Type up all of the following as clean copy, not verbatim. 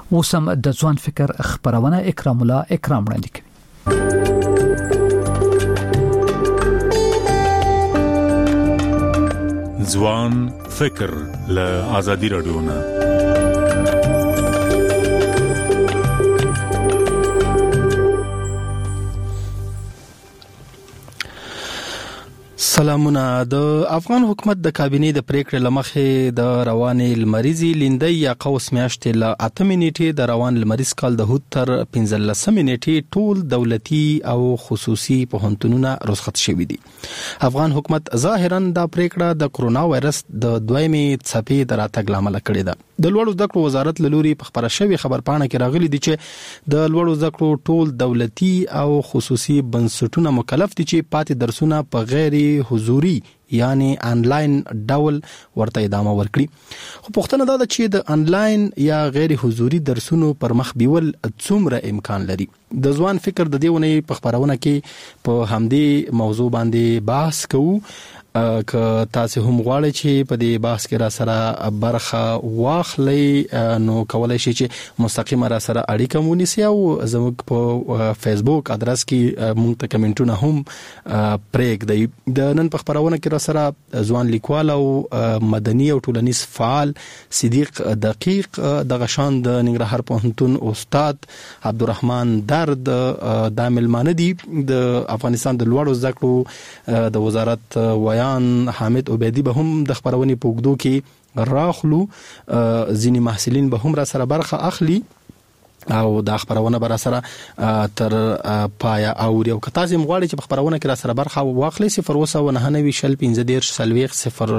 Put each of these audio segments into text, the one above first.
اوسم د ځوان فکر خبرونه اکرام الله اکرام وړاندې کوي. ځوان فکر له آزادي رادیو نه. سلامونه. د افغان حکومت د کابینې د پریکړې لمخې د روانې لمریزي لیندۍ یا قوس میاشتې له 8 نیټې د روان لمریز کال د هوت تر 15 نیټې ټول دولتي او خصوصي پوهنتونونه رخصت شوي دي. افغان حکومت ظاهرا دا پریکړه د کرونا وایرس د دویمې څپې د راتګ لامل کړې ده. د لوړو زده کړو وزارت له لوري په خبره شوی خبرپاڼه کې راغلي دي چې د لوړو زده کړو ټول دولتي او خصوصي بنسټونه مکلف دي چې پاتې درسونه په غیر حضوري یعنی انلاین ډول ورته ادامه ورکړي. خو پوښتنه دا ده چې د انلاین یا غیر حضوري درسونو پر مخ بیول څومره امکان لري. د ځوان فکر د دیونه په خبرونه کې په همدې موضوع باندې بحث کوو. که تاسو هم غواړئ چې په دې بحث کې را سره برخه واخلئ نو کولای شئ چې مستقیم را سره اړیکه ونیسئ او زموږ په فیسبوک ادرس کې موږ ته کمنټونه هم پرېږدئ. د نن په خبرونه کې را سره ځوان لیکوال او مدني او ټولنیز فعال صدیق دقیق د غشان د ننګرهار پوهنتون استاد عبدالرحمن درد د ملمانه دي. د افغانستان د لوړو زده کړو د وزارت حامد عبیدی به هم د خبرونې په اوږدو کې راخلو. ځینې محصلین به هم را سره برخه اخلي او د خبرونه بر سره تر پایا اوري. او که تاسو مغواړئ چې په خبرونه کې را سره برخه واخلئ 0 9 15 15 0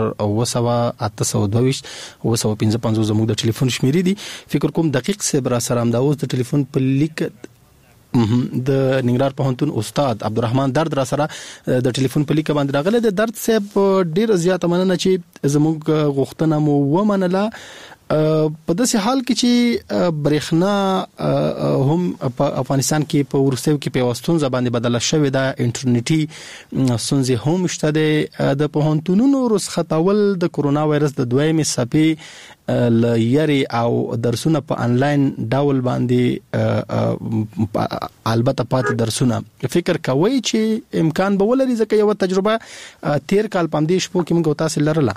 0 زموږ د ټلیفون شمیرې دي. فکر کوم دقیق سه بر سره هم دا اوس د ټلیفون په لیک د ننګرهار پوهنتون استاد عبدالرحمن درد را سره د ټلیفون په لیک باندې راغله. د درد صاحب ډیر زیات مننه چې زموږ غوښتنه مو ومنله. په داسې حال کې چې برېښنا هم په افغانستان کې په ورسېو کې په واستون زبانه بدله شوې ده، انټرنیټي ستونزې هم شته ده. د پوهنتونونو رخصتول د کرونا وایرس د دویمې څپې لری او درسونه په انلاین ډول باندې البته پاتې درسونه فکر کوي چې امکان به ولري، ځکه یو تجربه تیر کال پاندې شپو کې موږ تاسو لرله.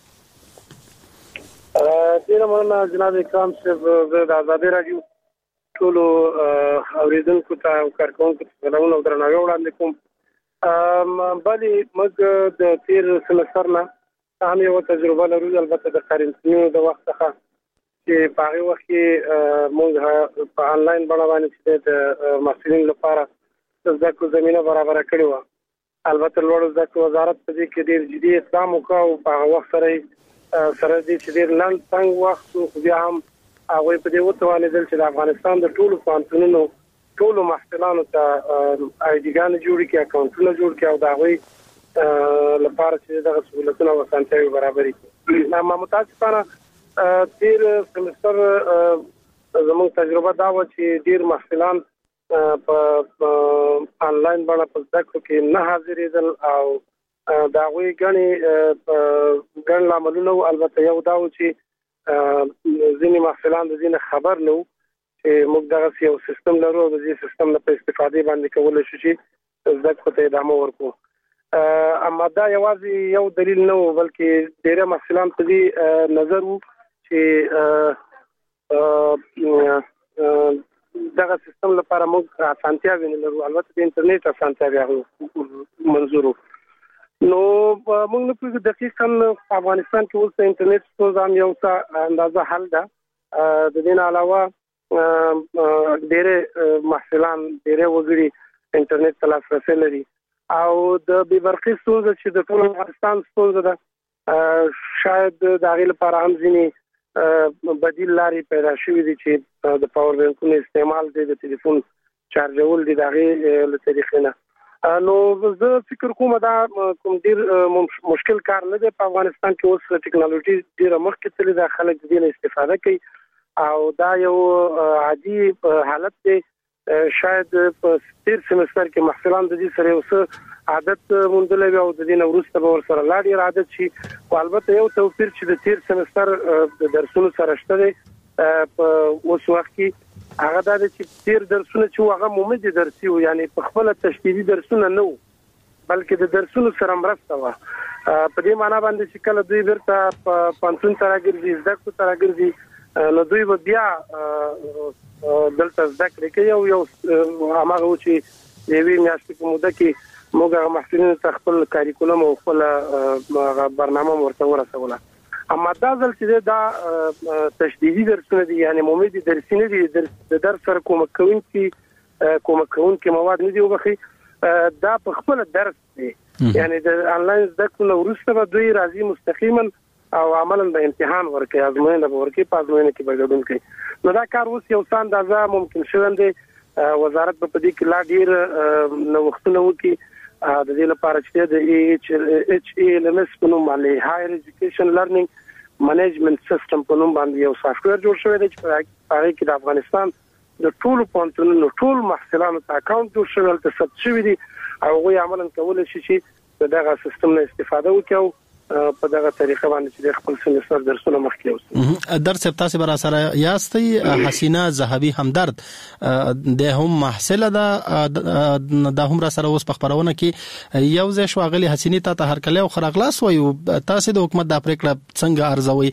ډیر مننه جناب اکرام صاحب. د آزادي رادیو ټول اوریدونکو ته او کارکونکو ته سلامونه او درناوی وړاندې کوم. بلې موږ د تیر سمستر نه هم یو تجربه لرو، البته د قرنطینې د وخت څخه چې په هغه وخت کې موږ په انلاین بڼه باندې چې د محصلینو لپاره زده کړو زمينه برابر کړې و. البته لوړو زده کړو وزارت په دې کې ډېر جدي اقدام وکړ او په هغه وخت سره دې چې ډېر لاند څنګه وخت خو بیا هم هغه په دې وتوانېدل چې د افغانستان د ټولو پوهنتونونو ټولو محصلانو ته آی ډي ګان جوړ کړي، اکاونټونه جوړ کړي او دا غوي لپاره چې دغه سہولتونه او اسانتیاوې برابرې کړي. ما متاسفانه تیر سمستر زموږ تجربه دا و چې ډېر محصلان په انلاین باندې په زده کړو کې نه حاضرېدل او دا غوي ګڼ لاملونه. البته یو دا و چې ځینې محصلان د ځینې خبر نه وو چې موږ دغه یو سیستم لرو او د دې سیستم په استفادې باندې کولای شو چې زده کړو ته ادامه ورکړو. اما دا یوازې یو دلیل نه و، بلکې ډېر محصلان په دې نظر وو چې دغه سیستم لپاره موږ اسانتیاوې نه لرو. البته د انټرنیټ اسانتیاوې منظور وو. نو موږ نه پوهیږو دقیقاً په افغانستان کې اوس د انټرنیټ ستونزه هم یو څه اندازه حل ده. د دې نه علاوه ډېر محصلان ډېر وګړي انټرنیټ ته لاسرسی لري او د بې برقي ستونزه چې د ټول افغانستان ستونزه ده، شاید د هغې لپاره هم ځینې بدیل لارې پیدا شوي دي چې د پاور بینکونو استعمال دی، د ټلیفون چارجول دي د هغې له طریقې نه. نو زه فکر کوم دا کوم ډیر مشکل کار نه دی. په افغانستان کې اوس ټیکنالوژي ډیره مخکې تللې ده، خلک د دې نه استفاده کوي او دا یو عادي حالت دی. شاید په تیر سمستر کې محصلان د دې سره یو څه عادت موندلی وي او د دې نه وروسته به ورسره لا ډېر عادت شي. خو البته یو توپیر چې د تیر سمستر د درسونو سره شته دی، په اوس وخت کې هغه د تیر درسونه چې هغه مومدي درسي و یعنی په خپل تشدیدي درسونه نه بلکې د درسونو سره مرسته و په دې معنی باندې چې کله دوی ورته په پانتون سره ګرځي زده کړو سره ګرځي نو دوی بیا دلته زده کړې کوي یو هغه چې یوې میاشتې په موده کې موږ محصلینو ته خپل کاریکولم او خپل برنامه ورته ورسوله اما دا ځل چې دا تشدیدي درسونه دي یعنی مومدي درسي نه دي د درس سره کومک کوونکي مواد نه دي وبخي دا په خپل درس دی یعنی د انلاین زده کړو وروسته به دوی راځي مستقیما او عملاً به امتحان ورکړي ازموینه به ورکړي په ازموینه کې به ګډون کوي نو دا کار اوس یو څه اندازه ممکن شوی دی وزارت په دې کې لا ډیر نوښتونه وکړي د دې لپاره چې د HELMS په نوم باندې هایر ایجوکیشن لرنینګ منیجمنت سیستم په نوم باندې یو سافټویر جوړ شوی دی چې په هغه کې د افغانستان د ټولو پوهنتونونو ټول محصلانو ته اکاونټ جوړ شوی دی ثبت شوی دی او هغوی عملاً کولی شي چې دغه سیستم نه استفاده وکړي په دغه طریقه باندې چې خپل سمستر درسونه مخکې اوسي درس تاسو بر سره یاستي حسینه زهبي همدرد د هم محصله د هم را سره اوس په خبرونه کې یو ځای شو غلي حسینه ته هر کله او خراغلاس وي تاسو د حکومت د پریکړه څنګه ارزوي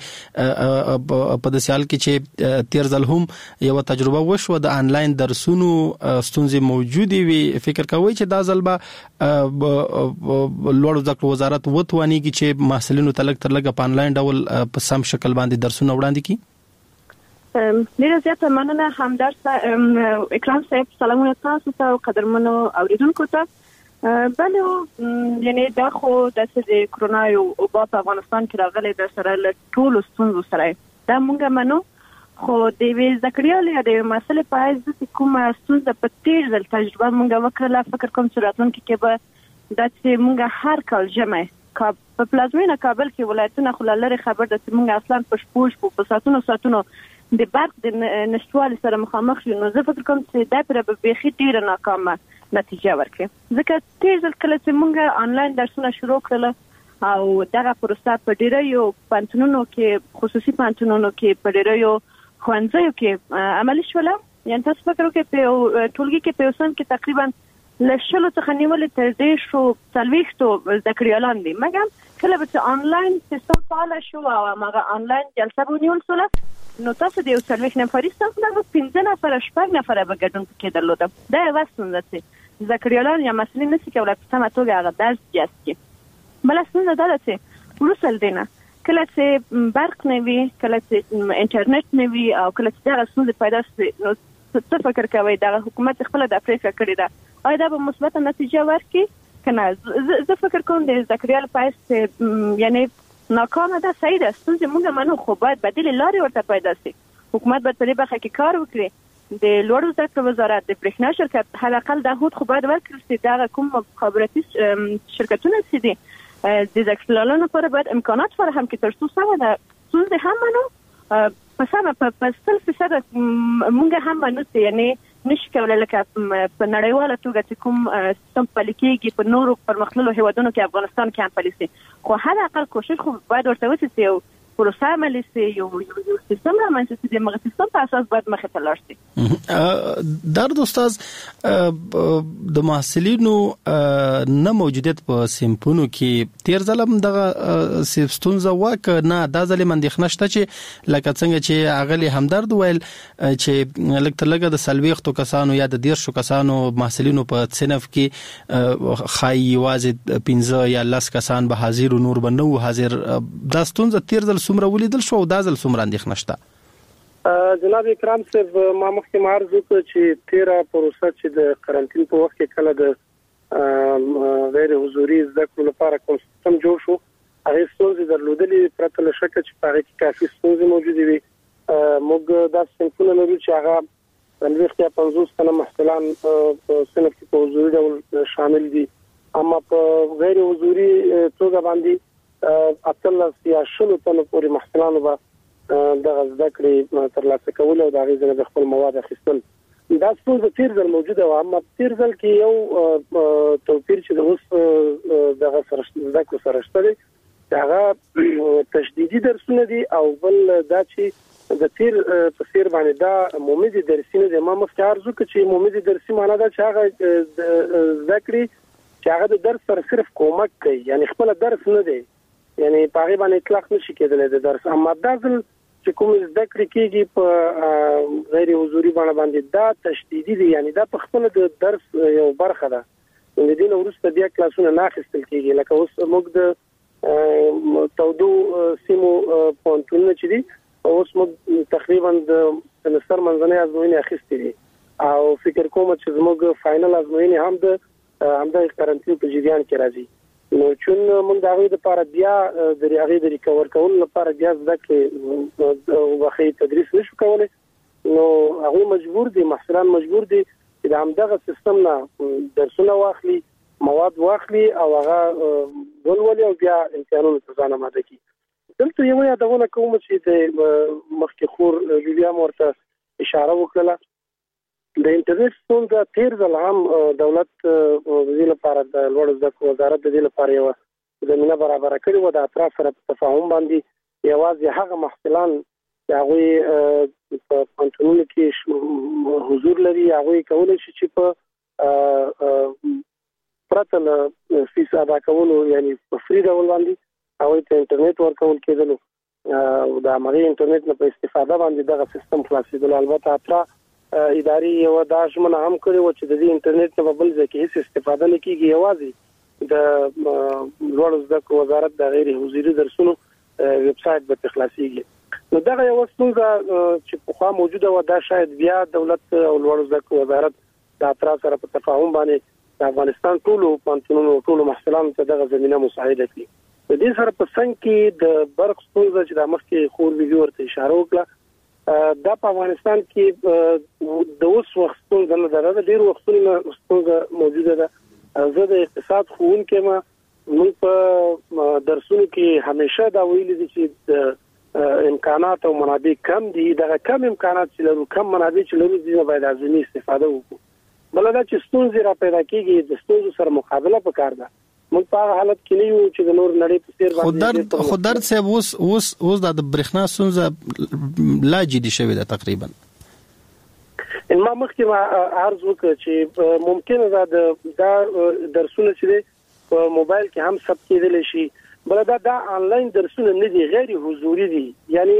په د سیال کې چې تیر ځل هم یو تجربه وشو د انلاین درسونو ستونزې موجودي وي فکر کوي چې دا ځل به لوړ زده کړو وزارت وتوانیږي چې محصلینو ته لږ تر لږه په انلاین ډول په سم شکل باندې درسونه وړاندې کړي ډیره زیاته مننه همدرد اکرام صاحب سلامونه تاسو ته قدرمنو اوریدونکو ته بله یعنی دا خو د کرونا یو وبا په افغانستان کې راغلی د سره له ټولو ستونزو سره دا مونږ منو خو د ذکریالي د مسلې په حیث د کومه ستونزه په تیر ځل تجربه مونږ وکړه فکر کوم چې راتلونکي کې به دا چې مونږ هر کال جمع په پلازمینه کابل کې ولایتونه خلل خبر د موږ اصلا په ساتونو د برق د نشټوالي سره مخامخ شو نو زه فکر کوم چې دا پر به بيخي ډیره ناکامه نتیجه ورکړي ځکه تیر ځل کله چې موږ انلاین درسونه شروع کړل او دغه پروسه په ډیره یو پانتونونو کې خصوصي پانتونونو کې په ډیره یو خوانځو کې عملی شول یعنی تاسو فکر وکړئ په ټولګي کې په وسن کې تقریبا لشلو څخه نیول تر دې شو څلويختو ذکریالان دي مګر کله چې انلاین سیستم فعال شو او هغه انلاین جلسه ونیول سول نو تاسو د یو څلويخ نفرې ستاسو د 15 نفر شپږ نفر به ګډون کېدل دا یو ستونزه ده ذکریالان یا مسلې نشي کولای په سمه توګه هغه درس یاستي بل ستونزه ده چې ورسل دینه کله چې برق نه وي کله چې انټرنیټ نه وي او کله چې دا ستونزه پیدا شي نو څه فکر کوي دا حکومت خپل د افریقا کړی دا آیا دا به مثبت نتیجه ورکړي کنه زه فکر کوم د ذکریال پایس یعنی ناکامه ده صحیح ده ستونزې موږ منو خو باید بدیل لارې ورته پیدا شي حکومت باید په دې برخه کې کار وکړي د لوړو زده کړو وزارت د برېښنا شرکت حداقل د هوت خو باید ورکړي چې دا کوم مخابراتي شرکتونه چې دي د ذکریالانو لپاره باید امکانات فراهم کړي تر څو سمه ده ستونزې هم منو په سمه په 100% موږ هم منو یعنی نشي کولای لکه په نړیواله توګه چې کوم سیستم پلي کېږي په نورو پرمختللو هیوادونو کې افغانستان کې هم پلي شي خو حد اقل کوشش خو باید ورته وشي چې یو پروسه عملي شي یو سیستم رامنځته شي د هغه سیستم په اساس باید مخې ته لاړ شي درد استاد د محصلینو نه موجودیت په سیمپونو کې تیر ځلم دغه سیستونزه وک نه د ځلې مندخ نشته چې لکه څنګه چې اغلی همدرد ویل چې لکه لګه د سلويختو کسانو یا د 10 کسانو محصلینو په صنف کې خای واځي 15 یا 10 کسان به حاضر نور بنو حاضر د ستونزه تیر ځل څومره ولیدل شو او دا ځل څومره اندېښنه شته جناب اکرام صاحب ما مخکې عرض وکړ چې 13 پروسه چې د قرنټین په وخت کې کله د غیر حضوري زده کړو لپاره کوم سیستم جوړ شو هغه ستونزې درلودلې پرته له شکه چې په هغه کې کافي ستونزې موجودې وي موږ دا څنګه لرو چې هغه څلويخ یا 50 تنه محصلان په صنف کې په حضوري ډول شامل دي اما په غیر حضوري توګه باندې اتلس یا شلو تنو پورې محصلانو به د زده کړې ترلاسه کول او د هغې ځنه د خپل مواد اخیستل دا ستونزه تیر ځل موجوده وه اما تیر ځل کې یو توپیر چې د اوس دغه سره زده کړو سره شته دی هغه تشدیدي درسونه دي او بل دا چې د تیر تفسیر باندې دا مومدي درسینه د ما مفتارزو چې مومدي درسي معنا دا چې هغه ذکرې چې هغه د درس سره صرف کومک کوي یعنی خپل درس نه دی یعنی پاره باندې اطلاق نشي کېدلی د درس اما دا چې کوم ذکر کېږي په غیر حضوري باندې دا تشدیدي دی یعنی دا په خپل د درس یو برخه ده د دې نو وروسته بیا کلاسونه نه اخیستل کېږي لکه اوس موږ د تودو سیمو پونتونه چې دي اوس موږ تقریبا د سمستر منځنۍ ازموینې اخیستې دي او فکر کوم چې زموږ فائنل ازموینې هم د قرنطین په جریان کې راځي نو چې موږ د هغه لپاره بیا د هغه د ریکور کولو لپاره بیا ځکه وخت تدریس نشو کولای نو هغه مجبور دي محصلان مجبور دي چې د همدغه سیستم نه درسونه واخلي مواد واخلي او هغه ولولي او بیا امتحانونه ځان آماده کړي دلته یو یادونه کوم چې د مخکې خور بیا مرته اشاره وکړه د انټرنیټ ستونزه تیر ځل هم دولت د دې لپاره د لوړ زده کړو وزارت د دې لپاره یو زمينه برابر کړې و د اطراف سره په تفاهم باندې یوازې هغه محصلان چې هغه په پانتونونو کې حضور لري هغه کولای شي چې په پرته فیس ادا کولو یعنی په فری ډول باندې هغه ته انټرنیټ ورکول کېدل او د امري انټرنیټ نه په استفاده باندې دغه سیستم خلاصېدل البته اطراف اداري یو داشمن هم کړی و چې د انټرنیټ نه بل ځکه هیڅ استفاده نه کیږي یوازې د لوړ زده کړو وزارت د غیر حضوري درسونو ویب سټ به تخلاصيږي نو دغه یو څنګه چې په خوا موجوده و دا شاید بیا دولت او لوړ زده کړو وزارت د اطراف سره په تفاهم باندې د افغانستان ټولو پانتونونو ټولو محصلانو ته دغه زمينه مساعده کړي د دې سره په څنګ کې د برق ستونزه چې د مخکې خور ویډیو ورته اشاره وکړه دا په افغانستان کې د اوس وخت څنګه نه درته ډیر وختونه څنګه موجوده ده زه د اقتصاد ښوونکی ما موږ په درسونو کې همیشه دا ویلي دي چې امکانات او منابع کم دي دغه کم امکانات چې لرو کم منابع چې لرو دي باید ازمي استفاده وکړو بل دا چې ستونزې را پیدا کیږي د ستونزو سره مقابله وکړ دا موږ په حالت کې نه یو چې د نور نړۍ په څیر باندې خودر صاحب اوس د برېښنا ستونزه لا جدي شوې ده تقریبا ان ما مخکې عرض وکړ چې ممکن دا درسونه چې په موبایل کې هم ثبت کېدل شي بل دا آنلاین درسونه نه دي غیر حضوري دي یعنی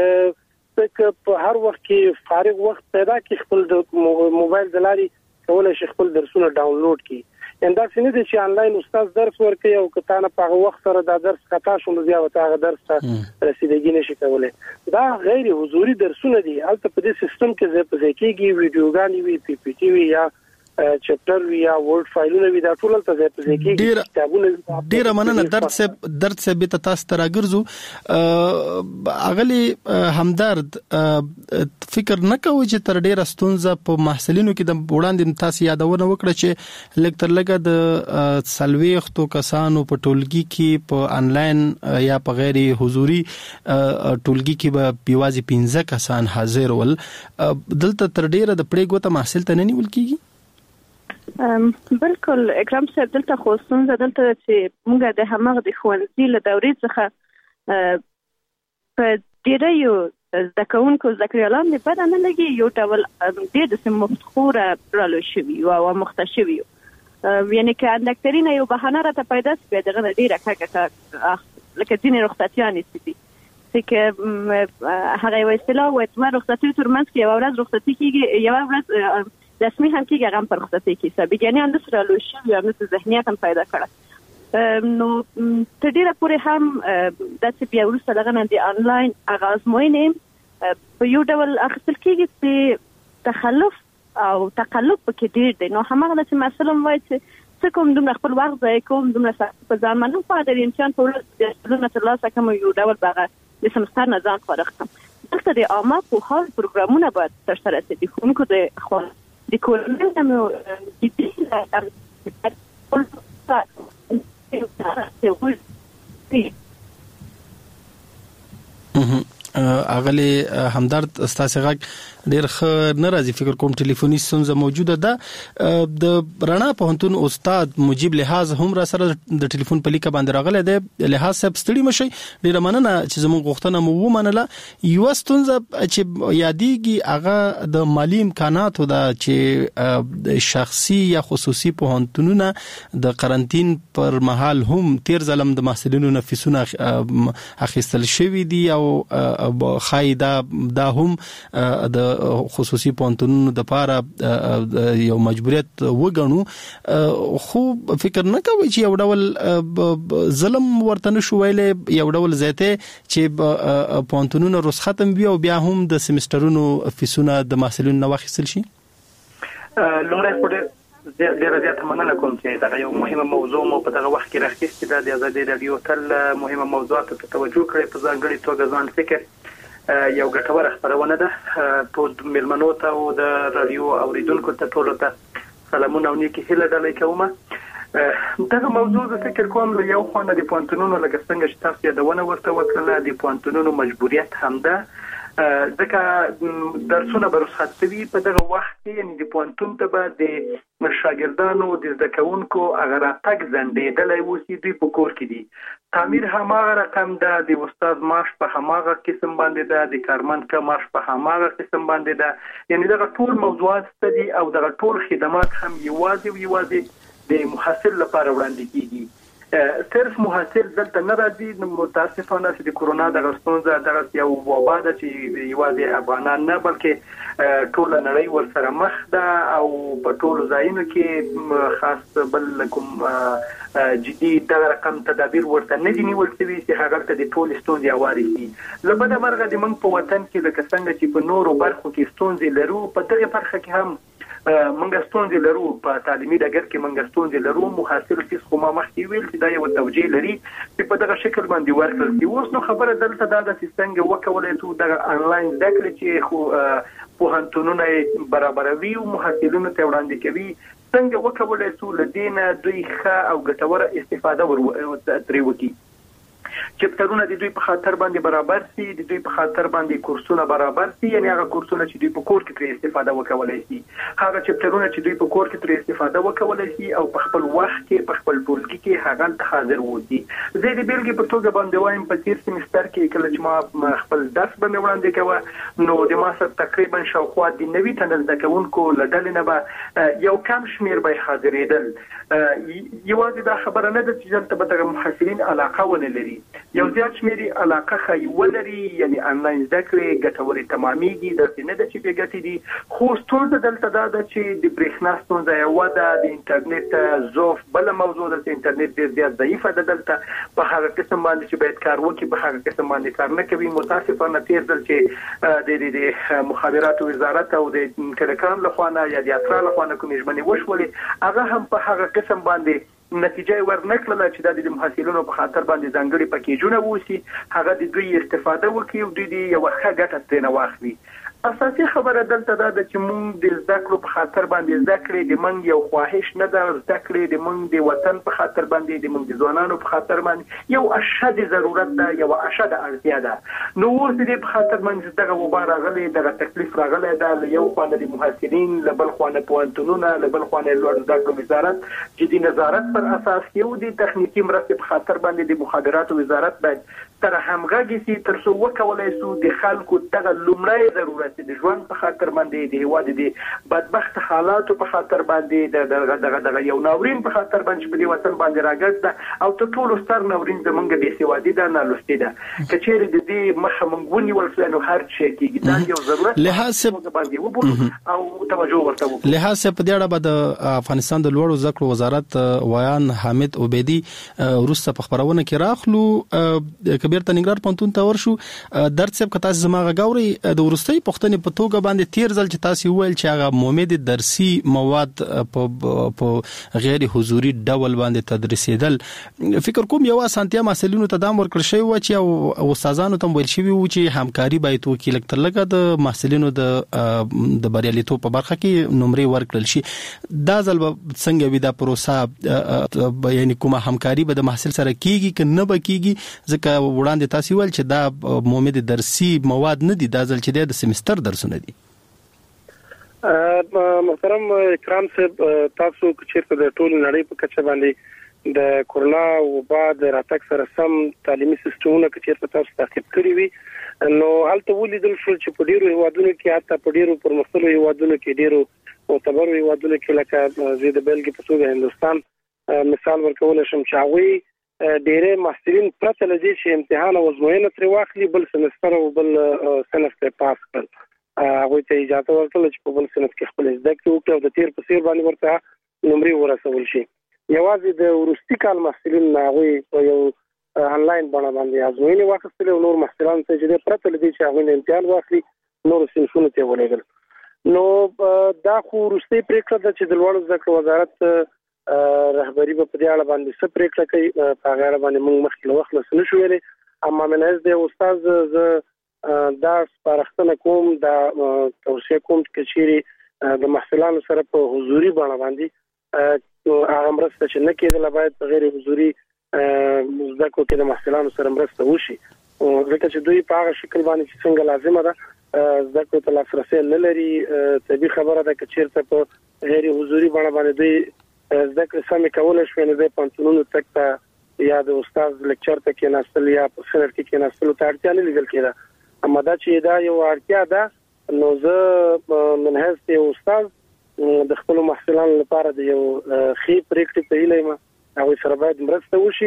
په هر وخت کې فارغ وخت پیدا کې خپل د موبایل د لارې کولای شي خپل درسونه ډاونلوډ کړي اندا څنګه چې آنلاین استاد درس ورکوي او کته نه په وخت سره دا درس خطا شوم بیا وته درس ته رسیدګي نشي کولای دا غیر حضوري درسونه دي البته په دې سیستم کې په ځکهږي ویډیوګانی وی پی پی ټي وی یا چپټر وی یا ورډ فایلونه وی دا ټول ته په ځکهږي کتابونه ډیر مننه درد څه به تاسو ته راګرځو اغلی همدرد فکر نه کوي چې تر ډیره ستونزه په محصلینو کې د وړاندې تاسو یادونه وکړه چې لکه لګه د سلويختو کسانو په ټولګي کې په انلاین یا په غیر حضوري ټولګي کې به پیوازي 15 کسان حاضر ول دلته تر ډیره د پړېګوته محصل ته نه نیول کیږي بالکل اکرام صاحب دلته خو څنګه دلته چې موږ د همغه د خوانزي له دورې څخه په ډیرو ځکهونکو ذکریالان نه پد نه لګي یو ډول د سم مفتخوره رالو شوی او مختشوی یعنی که اندکترین یو بهانه را ته پیدا سي دغه ډیره کاکه لکه دین رخصتیان سي چې هغه یو اصطلاح و چې رخصتي ترمنځ کې یو ورځ رخصتي کیږي یو ورځ رسمي هم کېږي هغه پر رخصتي کې سبب یعنی اندس رالو شوی او نس ذهنیت هم پیدا کړه نو تدیره پورې هم د څه بیا ورسره دغه نه دی آنلاین اغاز موینه په یو ډول اخیستل کېږي چې تخلف او تقلب پکې ډیر دی نو همغه چې مثلا وایي چې کوم دومره خپل وخت ځای کوم دومره په ځان باندې په دې امکان په ورځ د ټولنه تر لاسه کوم یو ډول باغه د سمستر نه ځان فارغ کړم دلته د عامه په حال پروګرامونه باید ترسره شي د کومکو د خپل د کورنۍ نو د دې اغلی همدرد استاسه غږ ډیر ښه ناراضي فکر کوم ټلیفوني ستونزه موجوده ده د رڼا پوهنتون استاد مجيب لحاظ هم را سره د ټلیفون په لیکه باندې راغله د لحاظ صاحب ستړي مشي ډیر مننه چې زموږ غوښتنه مو ومنله یو ستونزه چې یادېږي هغه د مالی امکاناتو دا چې شخصي یا خصوصي پوهنتونونه د قرنټین پر مهال هم تیر ظلم د محصلینو نفسونه اخیستل شوی دي او خایدا دا هم د خصوصي پوهنتونونو د لپاره یو مجبوریت وګڼو خو فکر نه کوي چې یو ډول ظلم ورته نشو ویلې یو ډول زیاته چې پوهنتونونو رخصت وي او بیا هم د سیمسترونو فیسونه د محصلینو نه واخیستل شي لومړی پورې ډیره زیاته مننه کوم چې دا یو مهمه موضوع مو په دغه وخت کې راخیستې د ازادي رادیو تل مهمه موضوعات ته توجه کړې په ځانګړي توګه ځان فکر یو ګټور خبرونه ده په ملمنو ته او د رادیو اوریدونکو ته ټول ته سلامونه او نیکی هیله درلې کوم دغه موضوع د فکر کوم یو خونه د پوهنتونونو لکه څنګه چې تاسو یادونه ورته وکړه د پوهنتونونو مجبوریت هم ده ځکه درسونه به رخصت وي په دغه وخت کې یعنی د پوهنتون ته به د شاګردانو د زده کوونکو هغه راتګ ځنډېدلی اوسي دوی په کور کې دي تعمیر هماغه رقم ده د استاد معاش په هماغه قسم باندې ده د کارمند کا معاش په هماغه قسم باندې ده یعنی دغه ټول موضوعات ستدي او دغه ټول خدمات هم یوازې د محصل لپاره وړاندې کیږي صرف محصل دلته نه راځي متاسفانه چې د کورونا د غستونزه دغه یو وبا ده چې یوازې افغانان نه بلکې ټول نړۍ ورسره مخ ده او په ټول ځایونو کې خاص بل کوم جدي دغه رقم تدابیر ورته نه دي نیول شوي چې هغه ته د ټول ستونزې اواري شي لبده مرغه د موږ په وطن کې لکه څنګه چې په نورو برخو کې ستونزې لرو په دغه برخه کې هم منګه ستونزې لرو په تعلیمي ډګر کې منګه ستونزې لرو محصل فیس خو ما مخکې ویل چې دا یو توجیه لري چې په دغه شکل باندې ورکړل شي اوس نو خبره دلته دا د څنګه وکولای شو دغه انلاین ذکر چې خو پوهنتونونه برابروي او محصلینو ته وړاندې کوي څنګه وکولای شو لدينا دوی ښه او ګټوره استفاده ترې وکړي چپټرونه د دوی په خاطر باندې برابر سي د دوی په خاطر باندې کورسونه برابر سي یعنی هغه کورسونه چې دوی په کور کې ترې استفاده وکولای شي هغه چپټرونه چې دوی په کور کې ترې استفاده وکولای شي او په خپل وخت کې په خپل ټولګي کې هغه ته حاضر وي زه د بیلګې په توګه باندې وایم په تیر سیمستر کې کله چې ما خپل درس باندې وړاندې کوه نو د ما سره تقریبا شاوخوا د 90 تنه زده کوونکو لدل نه به یو کم شمیر به حاضرېدل یوازې دا خبره نه ده چې دلته به د محصلین علاقه ونه لري یو زیات شمیري علاقه خی ولري یعنی انلاین ذکرې ګټوري تمامېږي د نه د چې بګټې دي خو ستونزه دلته دا ده چې د برېښنا ستونزه یو ده د انټرنیټ ضعف بل موضوع ده چې انټرنیټ ډېر زیات ضعیفه ده دلته په هغه قسم باندې چې باید کار وکړي په هغه قسم باندې کار نه کوي متاسفانه تیر ځل چې د مخابراتو وزارت او د ټلګرام لخوا نه یا د اترا لخوا نه کومې ژمنې وشولې هغه هم په هغه قسم باندې نتیجه ورنکړه چې د محصلینو په خاطر باندې ځانګړي پکیجونه ووسی هغه د دوی استفاده وکړي او دوی یو ښه ګټه ترې واخلي اساسي خبره دلته دا چې موږ د ذکر په خاطر باندې ذکر د منګ یو خواهش نه ده ذکر د منګ د وطن په خاطر باندې د منګ د ځوانانو په خاطر باندې یو اشد ضرورت ده یو اشد اړتیا ده نو اوس د په خاطر باندې دغه وبار غلي دغه تکلیف راغلی ده یو خانه د محصلین لبل خانه پوهنتونونه لبل خانه لوړ زده وزارت چې د نظارت پر اساس یو د تخنیکی مرستې په خاطر باندې د مخابراتو وزارت باید تر همغږي سي تر څو وکولای شو د خلکو دغه لومړی ضرورت د ژوند په خاطر باندې د هواد د بدبخت حالاتو په خاطر باندې دغه یو ناورین په خاطر باندې په دې وطن باندې راګرځي او ته ټول ستر ناورین زمونږ به سیوادي دا نه لوستي ده کچېر د دې مخه مونږ ولفلانو هر شي کې دا یو ضرورت لحاظ باندې وبو او توجه ورته وکړو لحاظ په دې اړه د افغانستان د لوړو زده کړو وزارت ویان حامد عبیدی روسته په خبرونه کې راخلو کبیر تنګرار پونتون ته ورشو درس په تاسو زماغه غوري د ورستۍ پښتنې په توګه باندې تیر ځل چې تاسو ویل چې هغه مومد درسي مواد په غیر حضوري ډول باندې تدریسېدل فکر کوم یو اسانتیا مسلونو ته دام ورکړ شوی و چې او استادانو ته ویل شوی و چې همکاري باید وکړي لکه لکه د محصلینو د بریالیتوب په برخه کې نمرې ورکړل شي دا ځل څنګه وي دا پروسه یعنی کومه همکاري به د محصل سره کیږي که نه به کیږي ځکه وړاندې تاسو ویل چې دا مومد درسي مواد نه دي، دا ځل چې د سمستر درسونه دي. محترم اکرام صاحب، تاسو چیرته د ټول نړۍ په کچه باندې د کورونا وبا د راتګ سره سم تعلیمي سیستمونه چیرته تاسو تعقیب کړی وي، نو هلته ولیدل شو چې په ډیرو هیوادونو کې، حتی په ډیرو پرمختللو هیوادونو کې، ډیرو معتبرو هیوادونو کې لکه زه د بلګې په توګه هندوستان مثال ورکول شم، چې هغوی ډیری محصلین پرته له دې چې امتحان او ازموینه ترې واخلي بل سمستر او بل صنف ته پاس کړل، هغوی ته اجازه ورکړل چې په بل صنف کې خپل زده کړې وکړي او د تیر په څیر باندې ورته نمرې ورسول شي. یوازې د وروستي کال محصلین هغوی په یو انلاین بڼه باندې ازموینې واخیستلې او نور محصلان ته چې پرته له دې چې هغوی نه امتحان واخلي نورو صنفونو ته ولېږل. نو دا خو وروستۍ پرېکړه ده چې د لوړو زده کړو وزارت رهبري به په دې اړه باندې څه پرېکړه کوي، په هغه اړه باندې موږ مخکې له وخته نه شو ویلی. اما منحیث د استاد زه دا سپارښتنه کوم، دا توصیه کوم چې چیرې د محصلانو سره په حضوري بڼه باندې هغه مرسته چې نه کېدله باید په غیر حضوري زده کړو کې د محصلانو سره مرسته وشي، ځکه چې دوی په هغه شکل باندې چې څنګه لازمه ده زده کړو ته لاسرسی نه لري. طبیعي خبره ده که چیرته په غیر حضوري بڼه باندې دوی زده کړې سمې کولی شوې، نو دوی پوهنتونونو تګ ته یا د استاد لیکچر ته کېناستل یا په سنټر کې کېناستلو ته اړتیا نه لیدل کېده. اما دا چې دا یو اړتیا ده، نو زه منحیث د یو استاد د خپل محصلانو لپاره د یو ښې پرېکړې په هیله یم هغوی سره باید مرسته وشي.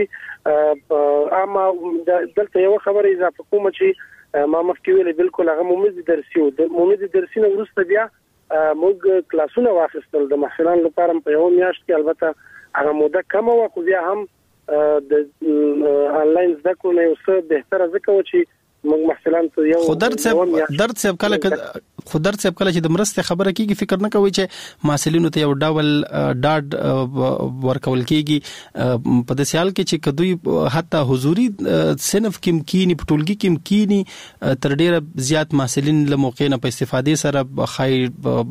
اما دلته یوه خبره اضافه کوم چې ما مخکې ویلې، بالکل هغه مومد درسي و. د مومد درسي نه وروسته بیا موږ کلاسونه واخیستل د محصلانو لپاره په یوه میاشت کې، البته هغه موده کمه وه، خو بیا هم د انلاین زده کړو نه یو څه بهتره ځکه و چې موږ محصلان ته یو درد صاحب کله چې د مرستې خبره کیږي فکر نه کوي چې محصلینو ته یو ډول ډاډ ورکول کیږي په داسې حال کې چې کدوې حتی حضوري صنف کې کینی په ټولګي کې کینی تر ډیره زیات محصلین له موقع نه په استفادې سره خای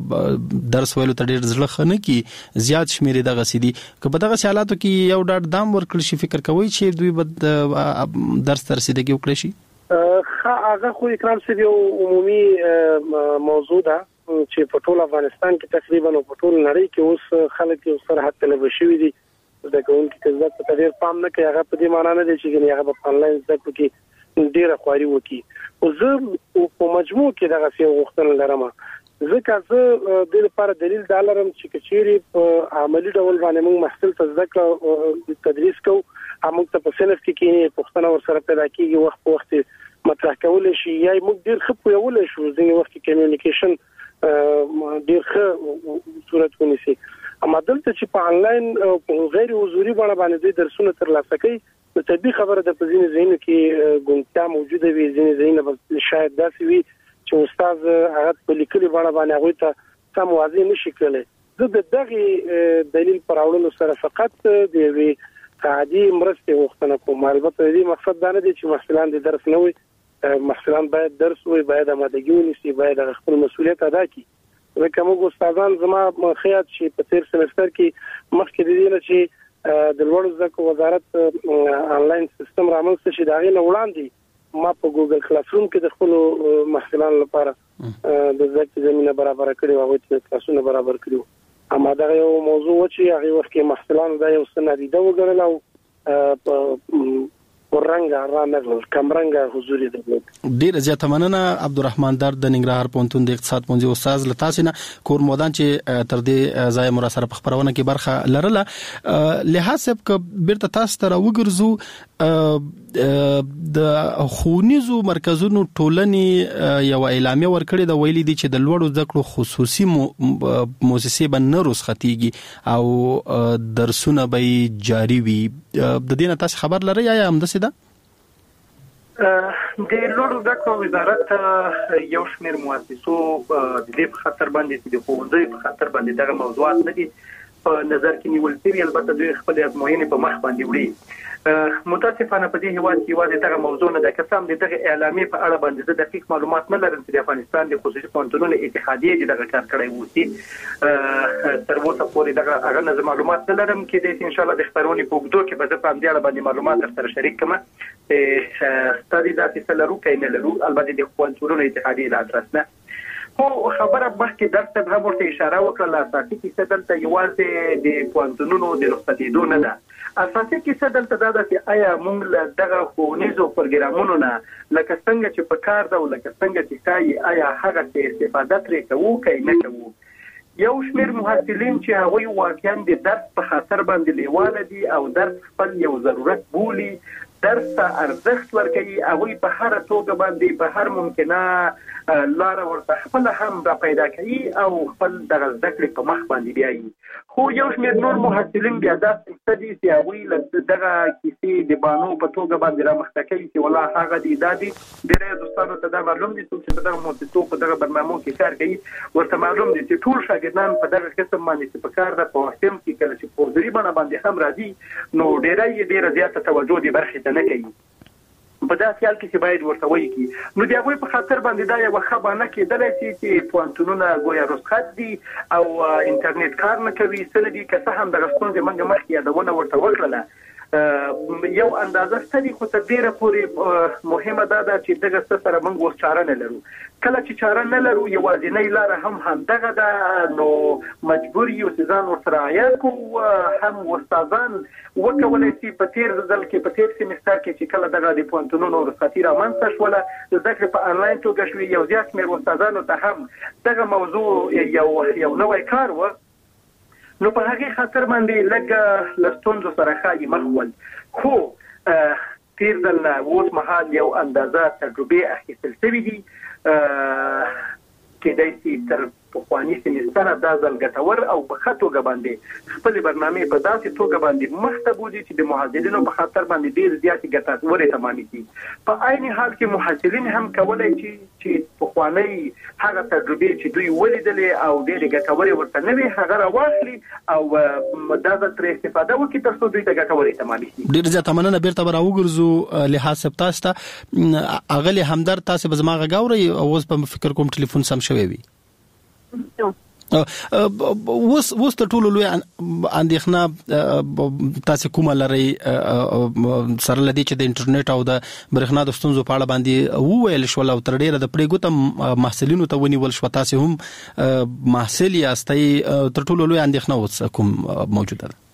درس ویلو ته ډیر زړه خنه کی زیات شمیر دغه سیدي که په دغه حالاتو کې یو ډاډ دام ورکړل شي، فکر کوي چې دوی به درس تر رسیدګي وکړي شي. هغه خو اکرام صاحب یو عمومي موضوع ده چې په ټول افغانستان کې تقریبا او په ټول نړۍ کې اوس خلک یو سره حتی طلبه شوي دي، زده کوونکي که زده کړو ته ډېر پام نه کوي. هغه په دې معنا نه دی چې هغه په انلاین زده کړو کې ډېره خواري وکړي. خو زه په مجموع کې دغسې یو غوښتنه لرم، ځکه زه د لپاره دلیل دا لرم چې که چیرې په عملي ډول باندې موږ محصل ته زده کړه تدریس کوو، موږ ته په صنف کې کینې پوښتنه ورسره پیدا کېږي، وخت په وخت مطرح کولی شي، یا موږ ډېر ښه پوهولی شو، ځینې وخت کې کمیونیکیشن ډېر ښه صورت ونیسي. اما دلته چې په انلاین غیر حضوري بڼه باندې دوی درسونه ترلاسه کوي، نو طبیعي خبره ده په ځینې ځایونو کې ګونګتیا موجوده وي، ځینې ځایونه به شاید داسې وي چې استاد هغه په لیکلي بڼه باندې هغوی ته سم واضح نشي کړلی. زه د دغې دلیل پر راوړلو سره فقط د یوې عادي مرستې غوښتنه کوم. البته د دې مقصد دا نه دی چې محصلان د درس نه وي، محصلان باید درس وي، باید آمادګي ونیسي، باید خپل مسؤلیت ادا کړي. ځکه موږ استادان زما ښه یاد چې په تیر سمستر کې مخکې د دې نه چې د لوړو زده کړو وزارت انلاین سیستم رامنځته شي، د هغې نه وړاندې ما په ګوګل کلاس روم کې د خپلو محصلانو لپاره د زده کړې زمینه برابره کړې وه، هغوی ته کلاسونه برابر کړي وو. اما دغه یو موضوع و چې هغې وخت کې محصلانو دا یو څه نادیده وګڼله او ورنګه رانغلل کمرنګه حضوري درلود. ډیر زیاته مننه عبدالرحمن در د ننګرهار پوهنتون د اقتصاد پوهنځي استاد له تاسو نه کور مودان چې تر دې ځای مو سره په خبرونه کې برخه لرله. لحاظ صاحب که بیرته تاسو ته راوګرځو، د ښوونیزو مرکزونو ټولنې یو اعلامیه ورکړې ده، ویلي دي چې د لوړو زده کړو خصوصي مؤسسې به نه رخصتیږي او درسونه به جاري وي. د دې نه تاسو خبر لرئ یا همداسې ده؟ د لوړو زده کړو وزارت یو شمېر مؤسسو د دې په خاطر باندې چې د ښوونځیو په خاطر باندې دغه موضوعات نه دي په نظر کې نیول شوی. البته دوی خپل ازموینې په مخ باندې وړي. متاسفانه په دې هیواد کې یوازې دغه موضوع نه ده، که څه هم د دغه اعلامیې په اړه باندې زه دقیق معلومات نه لرم چې د افغانستان د خصوصي پوهنتونونو اتحادیې چې دغه کار کړی وو. تر اوسه پورې دغه هغه نه معلومات نه لرم، کې د ان شاء الله د خبرونې په اوږدو کې به زه په همدې اړه باندې معلومات درسره شریک کړم. ستاسو داسې څه لرو که نه لرو، البته د پوهنتونونو اتحادیې له ادرس نه. خو خبره مخکې درته هم ورته اشاره وکړه، اساسي کیسه دلته یوازې د پوهنتونونو د رخصتېدو نه ده. اساسي کیسه دلته دا ده چې آیا موږ له دغه ښوونیزو پروګرامونو نه لکه څنګه چې په کار ده او لکه څنګه چې ښایي آیا هغه څه استفاده ترې کوو که نه کوو. یو شمېر محصلین چې هغوی واقعا د درس په خاطر باندې لیواله دي او درس خپل یو ضرورت بولي، درس ته ارزښت ورکوي، هغوی په هر توګه باندې په هر ممکنه لاره ورته خپل هم را پیدا کوي او خپل دغه زده کړې په مخ باندې بیایي. خو یو شمېر نور محصلین بیا داسې څه دي چې هغوی له دغه کیسې د بانو په توګه باندې رامخته کوي چې والله هغه دي دا دي. ډېری دوستانو ته دا معلوم دي څوک چې په دغه موسسو په دغه برنامو کې کار کوي ورته معلوم دي چې ټول شاګردان په دغه قسم باندې چې په کار ده په وختم کې کله چې په حضوري بڼه باندې هم راځي نو ډېره زیاته توجه دې برخې ته نه کوي. په داسې حال کې چې باید ورته وایي کی نو د هغوی په خاطر باندې دا یوه ښه بهانه کېدلی شي چې پوهنتونونه ګویا رخصت دي او انټرنیټ کار نه کوي، څه نه دي. که څه هم دغه ستونزې موږ مخکې یادونه ورته وکړله، یو اندازه شته دي، خو تر ډېره پورې مهمه دا ده چې دغه څه سره موږ اوس چاره نه لرو. کله چې چاره نه لرو یوازینۍ لاره هم همدغه ده، نو مجبور یو چې ځان ورسره عیار کړو. هم استادان وکولی شي په تیر ځل کې په تیر سیمستر کې چې کله دغه د پوهنتونونو رخصتي رامنځته شوله، زده کړې په انلاین توګه شوې، یو زیات شمېر استادانو ته هم دغه موضوع یو نوی کار و، نو په هغې خاطر باندې لږ له ستونزو سره ښایي مخ ول. خو تیر ځل نه اوس مهال یو اندازه تجربې اخیستل شوي دي، کېدای شي تر پخواني سیمستر دا ځل ګټور او په ښه توګه باندې خپلې برنامې په داسې توګه باندې مخته بوځي چې د محصلینو په خاطر باندې ډېر زیاتې ګټورې تمامې شي. په عین حال کې محصلین هم کولی شي چې پخوانۍ هغه تجربې چې دوی ولیدلې او ډېرې ګټورې ورته نه وي هغه راواخلي او دا ځل ترې استفاده وکړي تر څو دوی ته ګټورې تمامې شي. ډېر زیاته مننه. بیرته به راوګرځو لحاظ صاحب تاسو ته. اغلی همدرد تاسو به زما غږ اورئ؟ اوس په فکر کوم ټلیفون سم شوی وي. اوس ته ټولو لوی اندېښنه تاسو کومه لرئ سره لدی چې د انټرنیټ او د برېښنا د ستونزو په اړه باندې وویل شول او تر ډېره د پرېګوته محصلینو ته ونیول شو، تاسو هم محصل یاستئ، تر ټولو لوی اندېښنه اوس کوم موجوده ده؟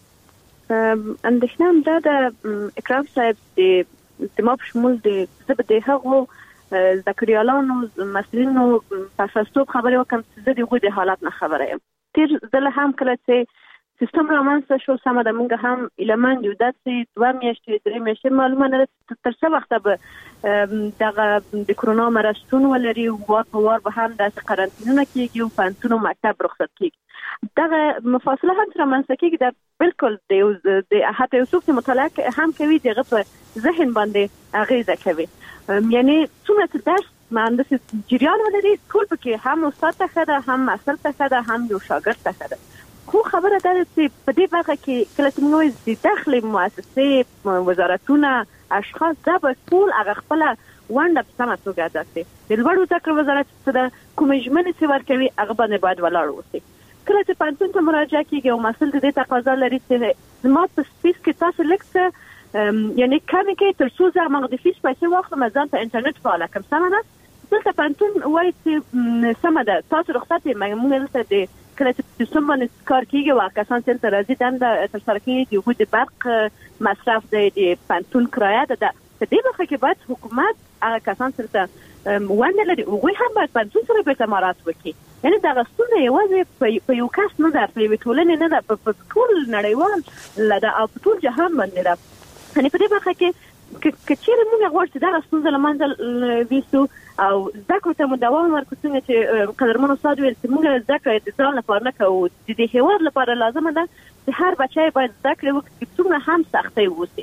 اندېښنه هم دا د اکرام صاحب د ما په شمول د هغو ذکریالانو مسلینو په اساس خبرې وکم چې د دې د حالت نه خبره یم. تیر ځل هم کله چې سیستم رامنځته شو سمه ده موږ هم ایلمن یو داسې 2 میاشتې 3 میاشتې معلومه نه تر څه وخته به دغه د کرونا مرستون ولري وار په وار به هم داسې قرنطینونه کېږي او پوهنتون او مکتب رخصت کېږي. دغه مفاصله هم رامنځته کېږي د بالکل د حتی یو څوک چې مطالعه هم کوي دغه په ذهن باندې اغیزه کوي. یعنی څومره چې درس مهندس جریان ولري ټول پکې هم استاد ته ښه ده، هم محصل ته ښه ده، هم یو شاګرد ته ښه ده. خو خبره دا ده چې په دې برخه کې کله چې موږ وایو د داخلي مؤسسې وزارتونه اشخاص دا به ټول هغه خپله ونډه په سمه توګه ادا کړي. د لوړو زده کړو وزارت څه ده کومې ژمنې چې ورکوي هغه باندې باید ولاړ اوسي. کله چې پوهنتون ته مراجعه کېږي او محصل د دې تقاضا لري چې زما په سپیس کې تاسو لږ څه یعنی کمی کې تر څو زه مغدي فیس پیسې واخلم ځان ته انټرنیټ فعاله کړم، سمه ده. دلته پوهنتون وایي چې سمه ده تاسو رخصت یې، موږ دلته د کله چې سیستم باندې کار کېږي او کسان چې دلته راځي دنده ترسره کوي د هغوی د برق مصرف دی، د پوهنتون کرایه ده. په دې برخه کې باید حکومت هغه کسان چې دلته ونډه لري هغوی هم باید پوهنتون سره بیرته مراعات وکړي. یعنې دغه ستونزه یوازې په یو کس نه ده، په یوې ټولنې نه ده، په ټول نړیوال ده او په ټول جهان باندې ده. یعنې په دې برخه کې که چیرې موږ غواړو چې دغه ستونزه له منځه ویسو او زده کړو ته مو دوام ورکړو، څنګه چې قدرمن استاد ویل چې موږ زده کړه د ځان لپاره نه کوو، د دې هېواد لپاره لازمه ده چې هر بچی باید زده کړې وکړي څومره هم سختۍ ووسي.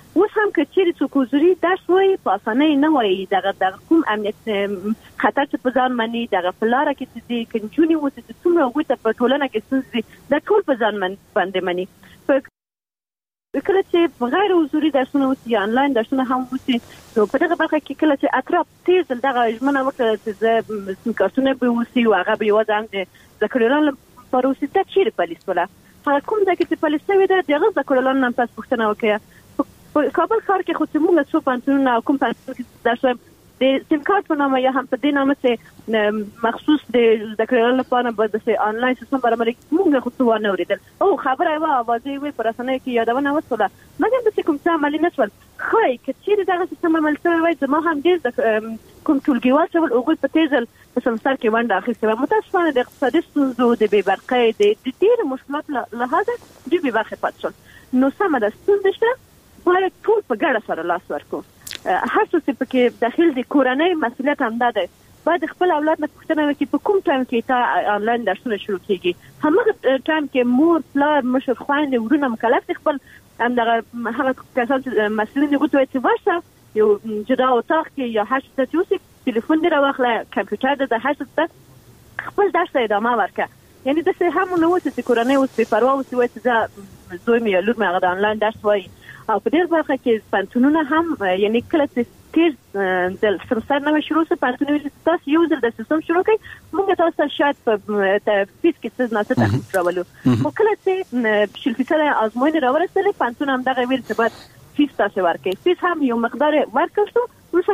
اوس هم که چیرې څوک حضوري درس وایي په اسانۍ نه وایي دغه کوم امنیت خطر چې په ځان مني دغه په لاره کې چې دي که نجونې اوسي چې څومره هغوی ته په ټولنه کې ستونزې دي دا ټول په ځان باندې مني. کله چې غیر حضوري درسونه اوسي یا انلاین درسونه هم اوسي نو په دغه برخه کې کله چې اطراف تیز دغه ژمنه وکړه چې زه سیم کارتونه به اوسي او هغه به یوازې هم د زده کړیالانو لپاره اوسي دا چیرې پالیس وله هغه کوم ځای کې چې پالیس شوې ده د هغه زده کړیالانو نه پس پوښتنه وکړه. په کابل ښار کې خو چې موږ څو پوهنتونونه او کوم پوهنتون کې درس وایم د سیم کارت په نامه یا هم په دې نامه چې مخصوص د زده کړیالانو لپاره به داسې آنلاین سیستم برابر موږ خو څه ونه اورېدل او خبره یې وه اوازې وې په رسنیو کې یادونه وشوله مګر داسې کوم څه عملي نه شول. ښایي که چیرې دغه سیستم عملي شوی وای زما هم ډېر کوم ټولګیوال شول هغوی په تیز ځل په سمستر کې ونډه اخیستې وه. متاسفانه د اقتصادي ستونزو د بې برقۍ د ډېرو مشکلاتو له لحاظه دوی بې برخې پاتې شول. نو سمه ده ستونزې شته باید ټول په ګډه سره لاس ورکړو. هر څه چې پکې داخل دي کورنۍ مسؤلیت همدا دی باید خپل اولاد نه پوښتنه وکړي په کوم ټایم کې تا آنلاین درسونه شروع کېږي همغه ټایم کې مور پلار مشر خویندې ورونه مکلف دي خپل همدغه هغه کسان چې مسؤلین دي هغوی ته چې ورشه یو جدا اتاق کې یا هر څه چې اوسي تلیفون دې راواخله کمپیوټر دې د هر څه خپل درس ته ادامه ورکړه. یعنې داسې هم نه اوسي چې کورنۍ اوس بې پروا اوسي وایي چې زه زوی مې یا لور مې هغه د آنلاین درس وایي او په ډېر برخه کې پوهنتونونه هم یعنې کله چې تیز د سمستر نوی شروع شي پوهنتون ویل چې تاسو یو ځل د سیستم شروع کړئ موږ تاسو ته شاید په فیس کې څه ناڅه تخفیف راولو خو کله چې 40% ازموینې راورسېدلې پوهنتون همدغه ویل چې باید فیس تاسو ورکړئ. فیس هم یو مقدار ورکړ شو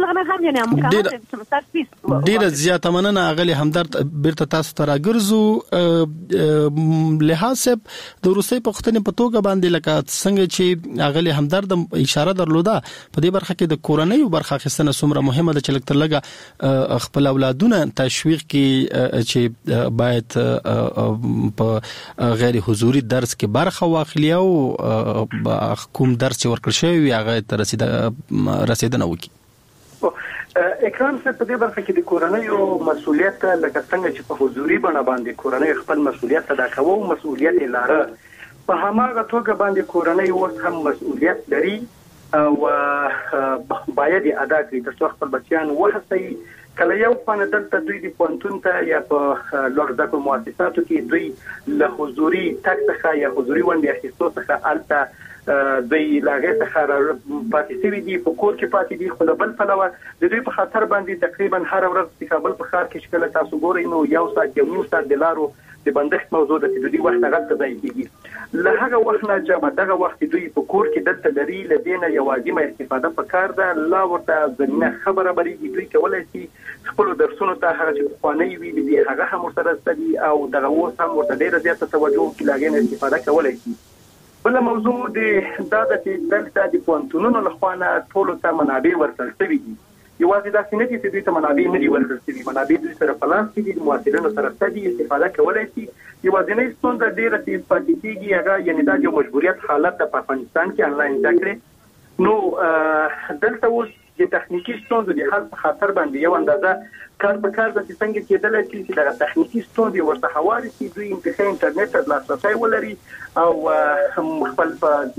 ډیره زیاته مننه اغلی همدرد بیرته تاسو ته راګرځو. لحاظ صاحب د روسي پښتنې په توګه باندې لکه څنګه چې اغلی همدرد اشاره درلوده په دې برخه کې د کورنۍ برخه خستنه څومره مهمه ده چې لکه لګه خپل اولادونه تشویق کې چې باید په غیر حضوري درس کې برخه واخلي او کوم درس ورکړ شوی هغه ته رسیدنه وکړي. اکرام صاحب په دې برخه کې د کورنۍ او مسؤلیت لکه څنګه چې په حضوري بڼه باندې کورنۍ خپل مسؤلیت ادا کوي او مسؤلیت یې لاره په هماغه توګه باندې کورنۍ اوس هم مسؤلیت لري او باید ادا کړي ترڅو خپل بچیان وهڅوي. کله یو خانه دلته دوی د پوهنتون ته یا په لوړ زده کړو مؤسساتو کې دوی له حضوري تګ څخه یا حضوري ونډې اخیستو څخه الته دوی لاغه څخه پاتې شوي دي په کور کې پاتې دي خو بل پلوه د دوی په خاطر باندې تقریبا هر ورځ د کابل په ښار کې شکل تاسو ګورئ نو یو ساعت یو نیم ساعت د لارو د بندښت موضوع ده چې دوی وخت غلط ځای کېږي له هغه وخت نه جمع دغه وخت دوی په کور کې دلته لري لدينه یوازې ما استفاده پکار ده لا ورته زمينه خبره بریږي دوی کولای شي خپل درسونو ته هغه چې خواني وي دي هغه هم سره ستدي او دغه اوس هم ورته ډیره زیاته توجه کوي لاګین استفاده کولای شي. بل موضوع د داده چې دلته د پوهنتونونو لخوا ټول ته منابع ورکړل شوي دي یوازې دا څنګه چې دوی ته منابع نه دي ورکړل شوي منابع دوی سره پلاس دي د مواصلینو سره ستدي استفاده کولای شي یوازې ستونزه ډیره چې پاتې کېږي هغه یعنې دا یو مجبوریت حالت په افغانستان کې انلاین زده کړې نو دلته اوس د تخنیکی ستونزو د حل په خاطر باندې یو اندازه کار په کار د څنګه کېدل چې د تخنیکی ستونزې ورته حواله شي دوی انتخاب انټرنیټ ته لاسرسي ولري او خپل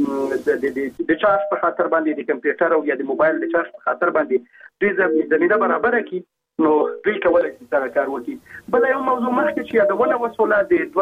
د چارج په خاطر باندې د کمپیوټر او یا د موبایل د چارج په خاطر باندې دوی زمينه برابر کړي نو دوی کولای شي دا کار وکړي. بل یو موضوع مخکې چې یادونه وسوله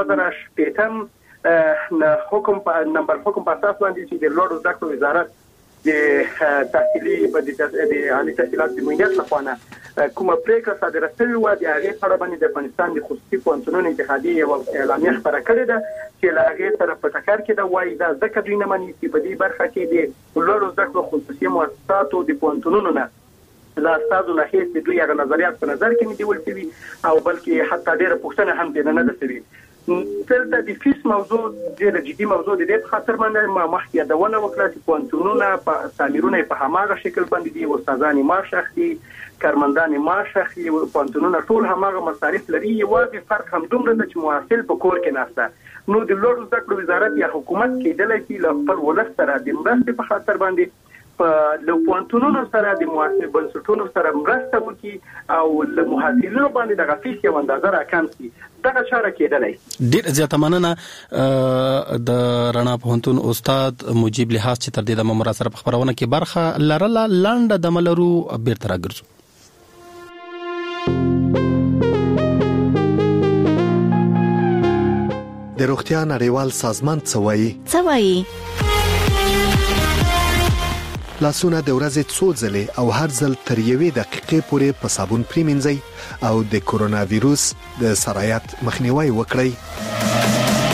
د 2018 حکم په نمبر حکم په اساس باندې چې د لوړو زده کړو وزارت د تحصیلي د عالی تحصیلات د مدیریت لپاره کومه پریکړه صادره شوې و د هغې په اړه باندې د افغانستان د خصوصي پوهنتونونو اتحادیې یوه اعلامیه خپره کړې ده چې له هغې سره په ټکر کې ده وایي دا ځکه دوی نه مني چې په دې برخه کې د لوړو زده کړو خصوصي مؤسساتو د پوهنتونونو نه لا استادو نه هیڅ دوی هغه نظریات په نظر کې نه نیول شوي او بلکې حتی ډېره پوښتنه هم دې نه ده شوې. دلته د فیس موضوع ډېره جدي موضوع د دې په خاطر باندې ما مخکې یادونه وکړه چې پوهنتونونه په تعمیرونه په هماغه شکل باندې دي استادان معاش اخلي کارمندان معاش اخلي پوهنتونونه ټول هماغه مصارف لري یوازې فرق هم دومره ده چې محصل په کور کې ناشته نو د لوړو زده کړو وزارت یا حکومت کېدلی شي له خپل ولس سره د مرستې په خاطر باندې له پوهنتونونو سره د معاصر بنسټونو سره مرسته وکړي او له محصلینو باندې دغه فیس یو اندازه راکم شي. دغه چاره کېدلی. ډېر زیاته مننه د رڼا پوهنتون استاد مجیب لحاظ چې تر دې دمه مو سره په خپرونه کې برخه لرله. لنډه دمه لرو، بیرته راګرځو. د روغتیا نړیوال سازمان څه وایي؟ لاسونه د ورځې څو ځلې او هر ځل تر 1 دقیقې پورې په صابون پریمنځئ او د کورونا ویروس د سرایت مخنیوي وکړئ.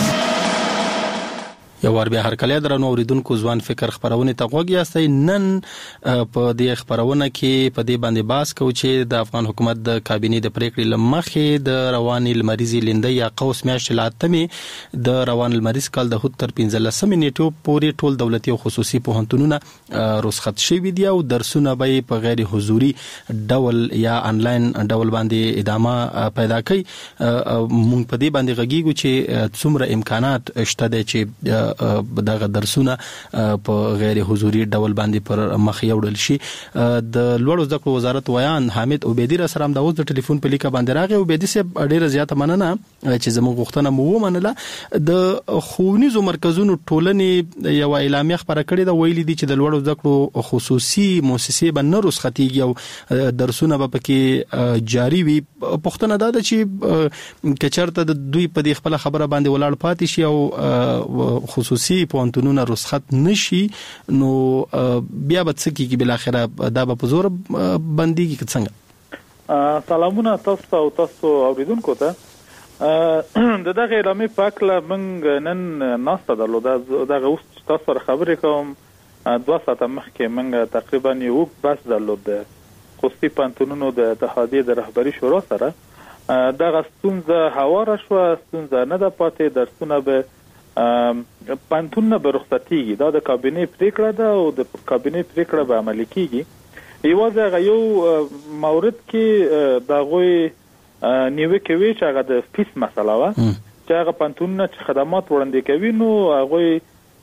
یو ور بیا هر کله درنو اوریدونکو ځوان فکر خبرونه ته غوږ یاستئ. نن په دې خبرونه کې په دې باندې باس کوو چې د افغان حکومت د کابینې د پریکړې لمخې د رواني لمریزي لیندۍ یا قوس میاشتې لاتمې د روان لمریز کال د هوت تر 15 نیټو پورې ټول دولتي او خصوصي پوهنتونونه رخصت شوي دي او درسونه به په غیر حضوري ډول یا انلاین ډول باندې ادامه پیدا کوي. مونږ په دې باندې غږیږو چې څومره امکانات شته دي چې دغه درسونه په غیر حضوري ډول باندې پر مخ یوړل شي. د لوړو زده کړو وزارت ویان حامد عبیدی را سره د اوس د ټلیفون په لیکه باندې راغی. عبیدی صاحب ډیره زیاته مننه چې زموږ غوښتنه مو ومنله. د ښوونیزو مرکزونو ټولنې یو اعلامیه خبره کړې ده، ویلي دي چې د لوړو زده کړو خصوصي مؤسسې به نه رخصتېږي او درسونه به پکې جاری وي. پوښتنه دا ده چې که چېرته د دوی په دې خپله خبره باندې ولاړ پاتې شي او خصوصي پوهنتونونه رخصت نشي، نو بیا به څه کېږي؟ بالاخره دا به په زور بندېږي که څنګه؟ سلامونه تاسو او تاسو اوریدونکو ته. د دغه اعلامیې په هکله موږ نن ناسته درلوده. دغه اوس تاسو سره خبرې کوم 2 ساعته مخکې موږ تقریبا یو اوږد بحث درلود د خصوصي پوهنتونونو د اتحادیې د رهبري شورا سره. دغه ستونزه هواره شوه، ستونزه نه ده پاتې، درسونه به پوهنتونونه به رخصتېږي. دا د کابینې پریکړه ده او د کابینې پریکړه به عملي کېږي. یوازې هغه یو مورد کې د هغوی نیوکې وې چې هغه د فیس مسله وه، چې هغه پوهنتونونه چې خدمات وړاندې کوي نو هغوی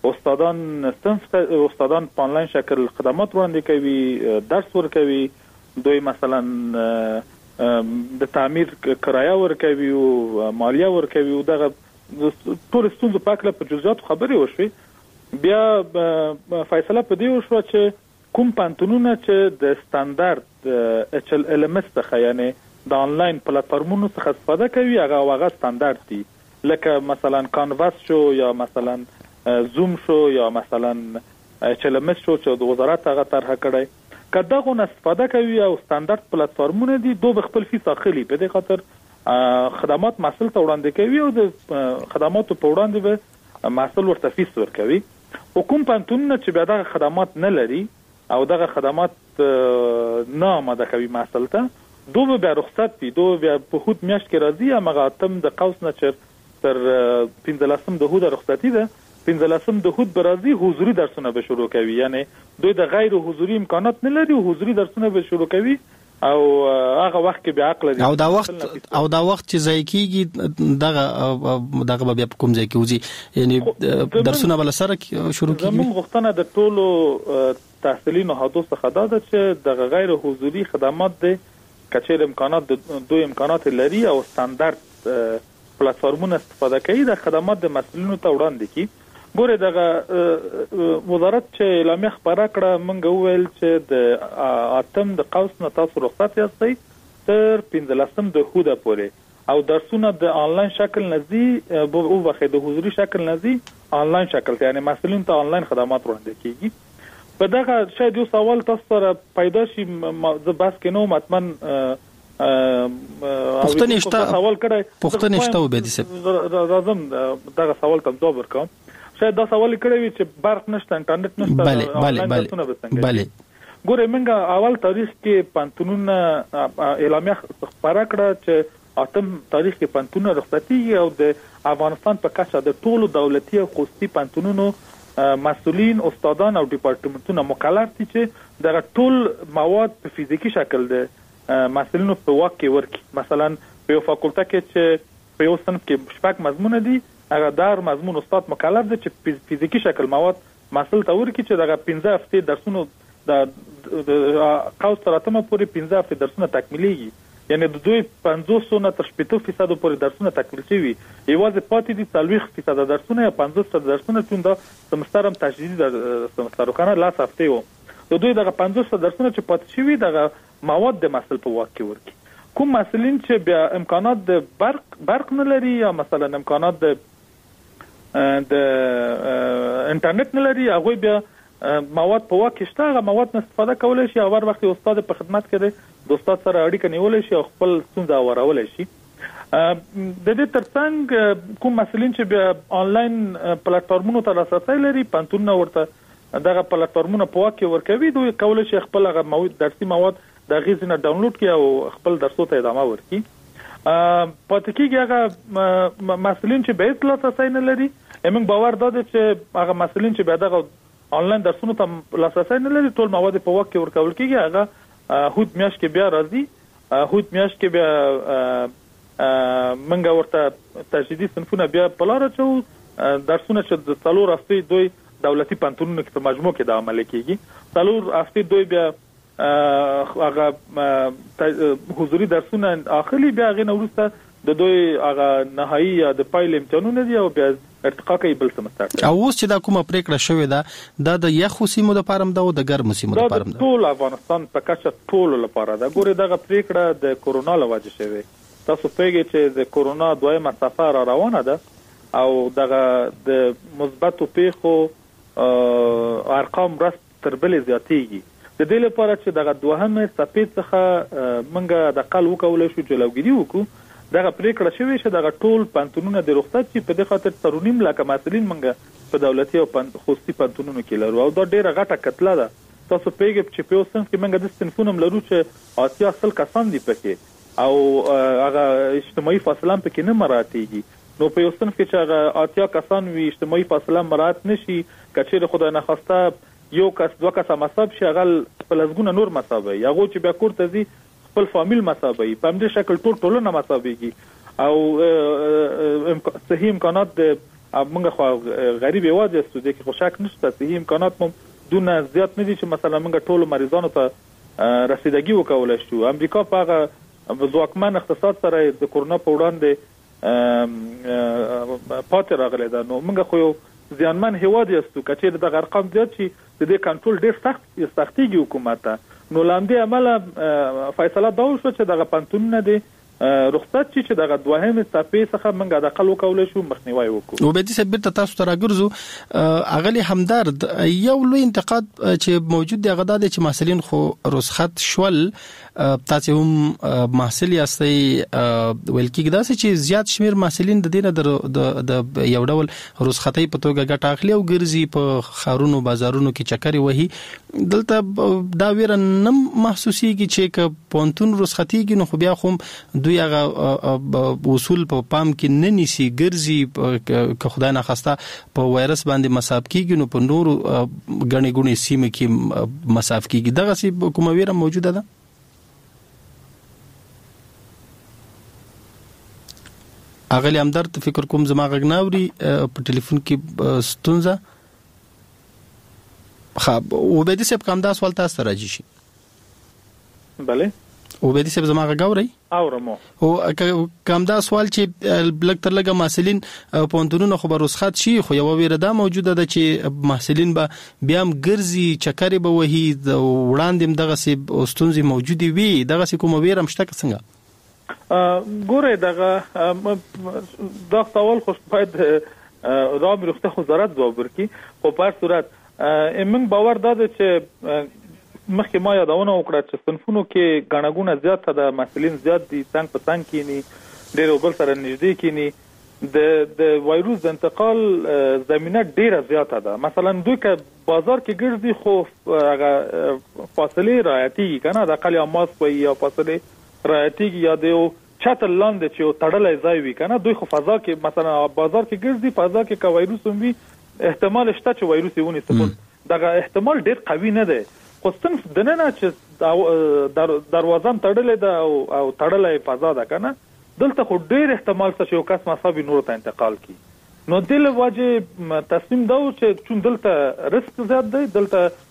استادان په آنلاین شکل خدمات وړاندې کوي، درس ورکوي، دوی مثلا د تعمیر کرایه ورکوي او مالیه ورکوي او دغه ټول ستونزو په هکله په جزئیاتو خبرې وشوې. بیا فیصله په دې وشوه چې کوم پوهنتونونه چې د سټانډرډ HLMS څخه یعنې د آنلاین پلاتفورمونو څخه استفاده کوي هغه سټانډرډ دي، لکه مثلا کانواس شو یا مثلا زوم شو یا مثلا HLMS شو چې د وزارت هغه طرحه کړی. که دغه نه استفاده کوي او سټانډرډ پلاتفورمونه دي، دو به خپل فیس اخلي. په دې خاطر خدمات محصول ته وړاندې کوي او د خدماتو په وړاندې به محصول ورته فیس ورکوي. کوم پوهنتونونه چې بیا دغه خدمات نه لري او دغه خدمات نه آماده کوي محصول ته، دو به بیا رخصت وي. دو بیا په هوت میاشت کې راځي، همغه 8 د قوس نه چې تر 15 د هوت رخصتي ده، 15 د هوت به راځي، حضوري درسونه به شروع کوي. یعنی دوی د غیر حضوري امکانات نه لري او حضوري درسونه به شروع کوي او هغه وخت کې بیا عقل دي او دا وخت چې ځای کېږي دغه بیا په کوم ځای کې وځي، یعنی درسونه بل سره شروع کېږي. زموږ غوښتنه د ټولو تحصیلي نهادو څخه دا ده چې دغه غیر حضوري خدمات دي کچېر امکانات دوی امکانات لري او سټانډرډ پلاتفورمونه استفاده کوي، د خدمات د مسؤلینو ته وړاندې کړي. ګوره دغه وزارت چې اعلامیه خپره کړه، موږ وویل چې د 8 د قوس نه تاسو رخصت یاستئ تر 15 د هوده پورې او درسونه د آنلاین شکل نه ځي او بخې د حضوري شکل نه ځي آنلاین شکل ته، یعنی مسؤلین ته آنلاین خدمات وړاندې کیږي. په دغه شاید یو سوال تاسو سره پیدا شي، زه بس کې نو مطمئن پوښتنه شته وبدي صاحب راځم دغه سوال ته ځواب ورکوم. شاید دا سوال کړی وي چې برق نشته، انټرنیټ نشته. بله ګوره موږ اول تاریخ کې پوهنتونونه اعلامیه خپره کړه چې 8 تاریخ کې پوهنتونونه رخصتېږي او د افغانستان په کچه د ټولو دولتي او خصوصي پوهنتونونو مسؤلین، استادان او ډپارټمنټونه مکلف دي چې دغه ټول مواد په فزیکی شکل د مسؤلینو په واک کې ورکړي. مثلا په یو فاکولټه کې چې په یو صنف کې 6 مضمونه دي، هغه دار مضمون استاد مکلف دی چې فزیکی شکل مواد مسؤل ته ورکړي چې دغه 15 هفتې درسونو قوس تر اتمه پورې 15 هفته درسونه تکمیلېږي، یعنی د دوی 50 نه تر 70% پورې درسونه تکمیل شوي، یوازې پاتې دي 40% درسونه یا 50% درسونه چې دا سمستر هم تجدیدي در سمستر کنه 10 هفته وو. د دوی دغه 50% درسونه چې پاتې شوي دغه مواد د محصل په واک کې ورکي. کوم محصلین چې بیا امکانات د برق نه لري یا مثلا امکانات د انټرنیټ نه لري، هغه بیا مواد په واک کې شته، هغه مواد نه استفاده کولای شي، هر وخت استاد په خدمت کې دی، د استاد سره اړیکه نیولای شي او خپل ستونزه اورولای شي. د دې ترڅنګ کوم مسلین چې بیا آنلاین پلیټفارمونو ته لاسرسی لري، پانتونونه ورته دغه پلیټفارمونه په واک کې ورکوي، دوی کولای شي خپل هغه درسي مواد د غیزنه ډاونلوډ کړي او خپل درسو ته ادامه ورکړي. پاتې کېږي هغه مسلین چې به هیڅ لاسرسی نه لري. موږ باور دا دی چې هغه مسلین چې بیا دغه آنلاین درسونو ته لاسرسی نه لري، ټول مواد په واک کې ورکول کېږي. هغه هود میاشت کې بیا راځي، هود میاشت کې بیا موږ ورته تجدیدي صنفونه بیا په لاره چو درسونه چې د 4 هفتې دوی دولتي پانتونونو کې په مجموع کې د عمل کېږي. 4 هفتې دوی بیا هغه حضوري درسونه اخلي، بیا هغه وروسته د دوی هغه نهایی یا د پایل امتحانونه دي او بیا ارتقا کوي بل سمستر. او اوس چې دا کومه پریکړه شوې ده د یخو سیمو لپاره هم ده او د ګرمو سیمو لپاره هم ده؟ ټول افغانستان په کچه ټول لپاره ده. ګوره دغه پریکړه د کورونا له وجې شوې. تاسو پوهیږئ چې د کورونا دویمه څپه را روانه ده او دغه د مثبتو پیښو ارقام ورځ تر بلې زیاتېږي. د دې لپاره چې دغه دوهمه څپې څخه موږ د اقل وکولای شو جلوګیری وکړو، دغه پریکړه شوې چې دغه ټول پانتونونه د رخصت چې په دې خاطر 3.5 لکه مسلین موږ په دولتي او خصوصي پانتونونو کې لرو او دا ډیره غټه کتله ده. تاسو پیګ چې په اوسن کې موږ د صنفونو لرو چې 80 کسان دي پکې او هغه اجتماعي فاصله پکې نه مراتېږي. نو په اوسن کې چې هغه 80 کسان وي اجتماعي فاصله مرات نشي، کچېره خدای نه خواسته یو کس 2 کس مصاب شي، هغه په لږونه نور مصابي، هغه چې بیا کور ته ځي خپل فامیل مصابي، په همدې شکل ټولنه مصابيږي او صحیح امکانات د موږ خو غریب یوازې استو دي کې خوشاک نشته، صحیح امکانات مو دونه زیات نه دي چې مثلا موږ ټول مریضانو ته رسیدګي وکولای شو. امریکا په هغه ځواکمن اقتصاد سره د کورونا په وړاندې پاتې راغلی ده. نو موږ خو ځانمن هیواد یستو، کچې د ارقام زیات شي د دې کنټرول ډیر سختيږي حکومت ته. نو لاندې عمله فیصله دا وشو چې دغه پانتونونه دي رخصت شي چې دغه دوهمه څپې څخه موږ د اقل وکولای شو مخنیوي وکړو. او به دې سبب ته تاسو ته راګرځو اغلی همدرد یو لوی انتقاد چې موجود دی هغه د چې مسلین خو رخصت شول، تاسو هم محصل یاستئ، ویل کېږي دا چې زیات شمیر محصلین د دینه د یو ډول رخصتۍ په توګه ګټه اخلي او ګرځي په خارونو بازارونو کې چکرې وهي. دلته دا ویره نه محسوسیږي چې پونتون رخصتیږي نو خو بیا خو دوی هغه اصول په پام کې نه نیسي، ګرځي که خدای نه خواسته په وایرس باندې مصاب کیږي نو په نورو غني غوني سیمه کې مصاب کیږي. دغه سی کومه ویره موجوده ده؟ اغلی همدرد فکر کوم زما غږ ناوري په ټلیفون کې ستونزه. خب وبدي سب کوم دا سوال تاسو راځي شي؟ بله وبدي سب زما غږ اوري؟ اورمو. او کوم دا سوال چې لګ تر لګه محصلین پونتونونو خو رخصت شي، خو یو ویره دا موجوده ده چې محصلین به بیا هم ګرځي چکرې به وهي، د وړاندې دغه سي ستونزې موجودي وي، دغه سي کوم ویره مشته څنګه؟ ګوره دغه دا سوال خو باید رام روغتیا وزارت جواب ورکړي. خو په هر صورت موږ باور دا دی چې مخکې ما یادونه وکړه چې صنفونو کې ګڼه زیاته ده، محصلین زیات دي، څنګ په څنګ کېني، ډېر یو بل سره نږدې کېني، د وایروس د انتقال زمینه ډیره زیاته ده. مثلا دوی که بازار کې ګرځي خو هغه فاصلې رعایتېږي که نه، د اقل یا ماسک وایي یا فاصلې رعایتېږي یا د یو چتر لاندې چې یو تړلی ځای وي که نه، دوی خو فضا کې مثلا بازار کې ګرځي، فضا کې که وایروس هم وي احتمال شته چې وایروس یې ونیسي، دغه احتمال ډیر قوي نه دی. خو صنف دننه چې دروازه تړلې ده او تړلې فضا ده که نه، دلته خو ډیر احتمال شته چې یو کس مصابي نور ته انتقال کړي. نو دې له وجې تصمیم دا و چې چون دلته رسک زیات دی، دلته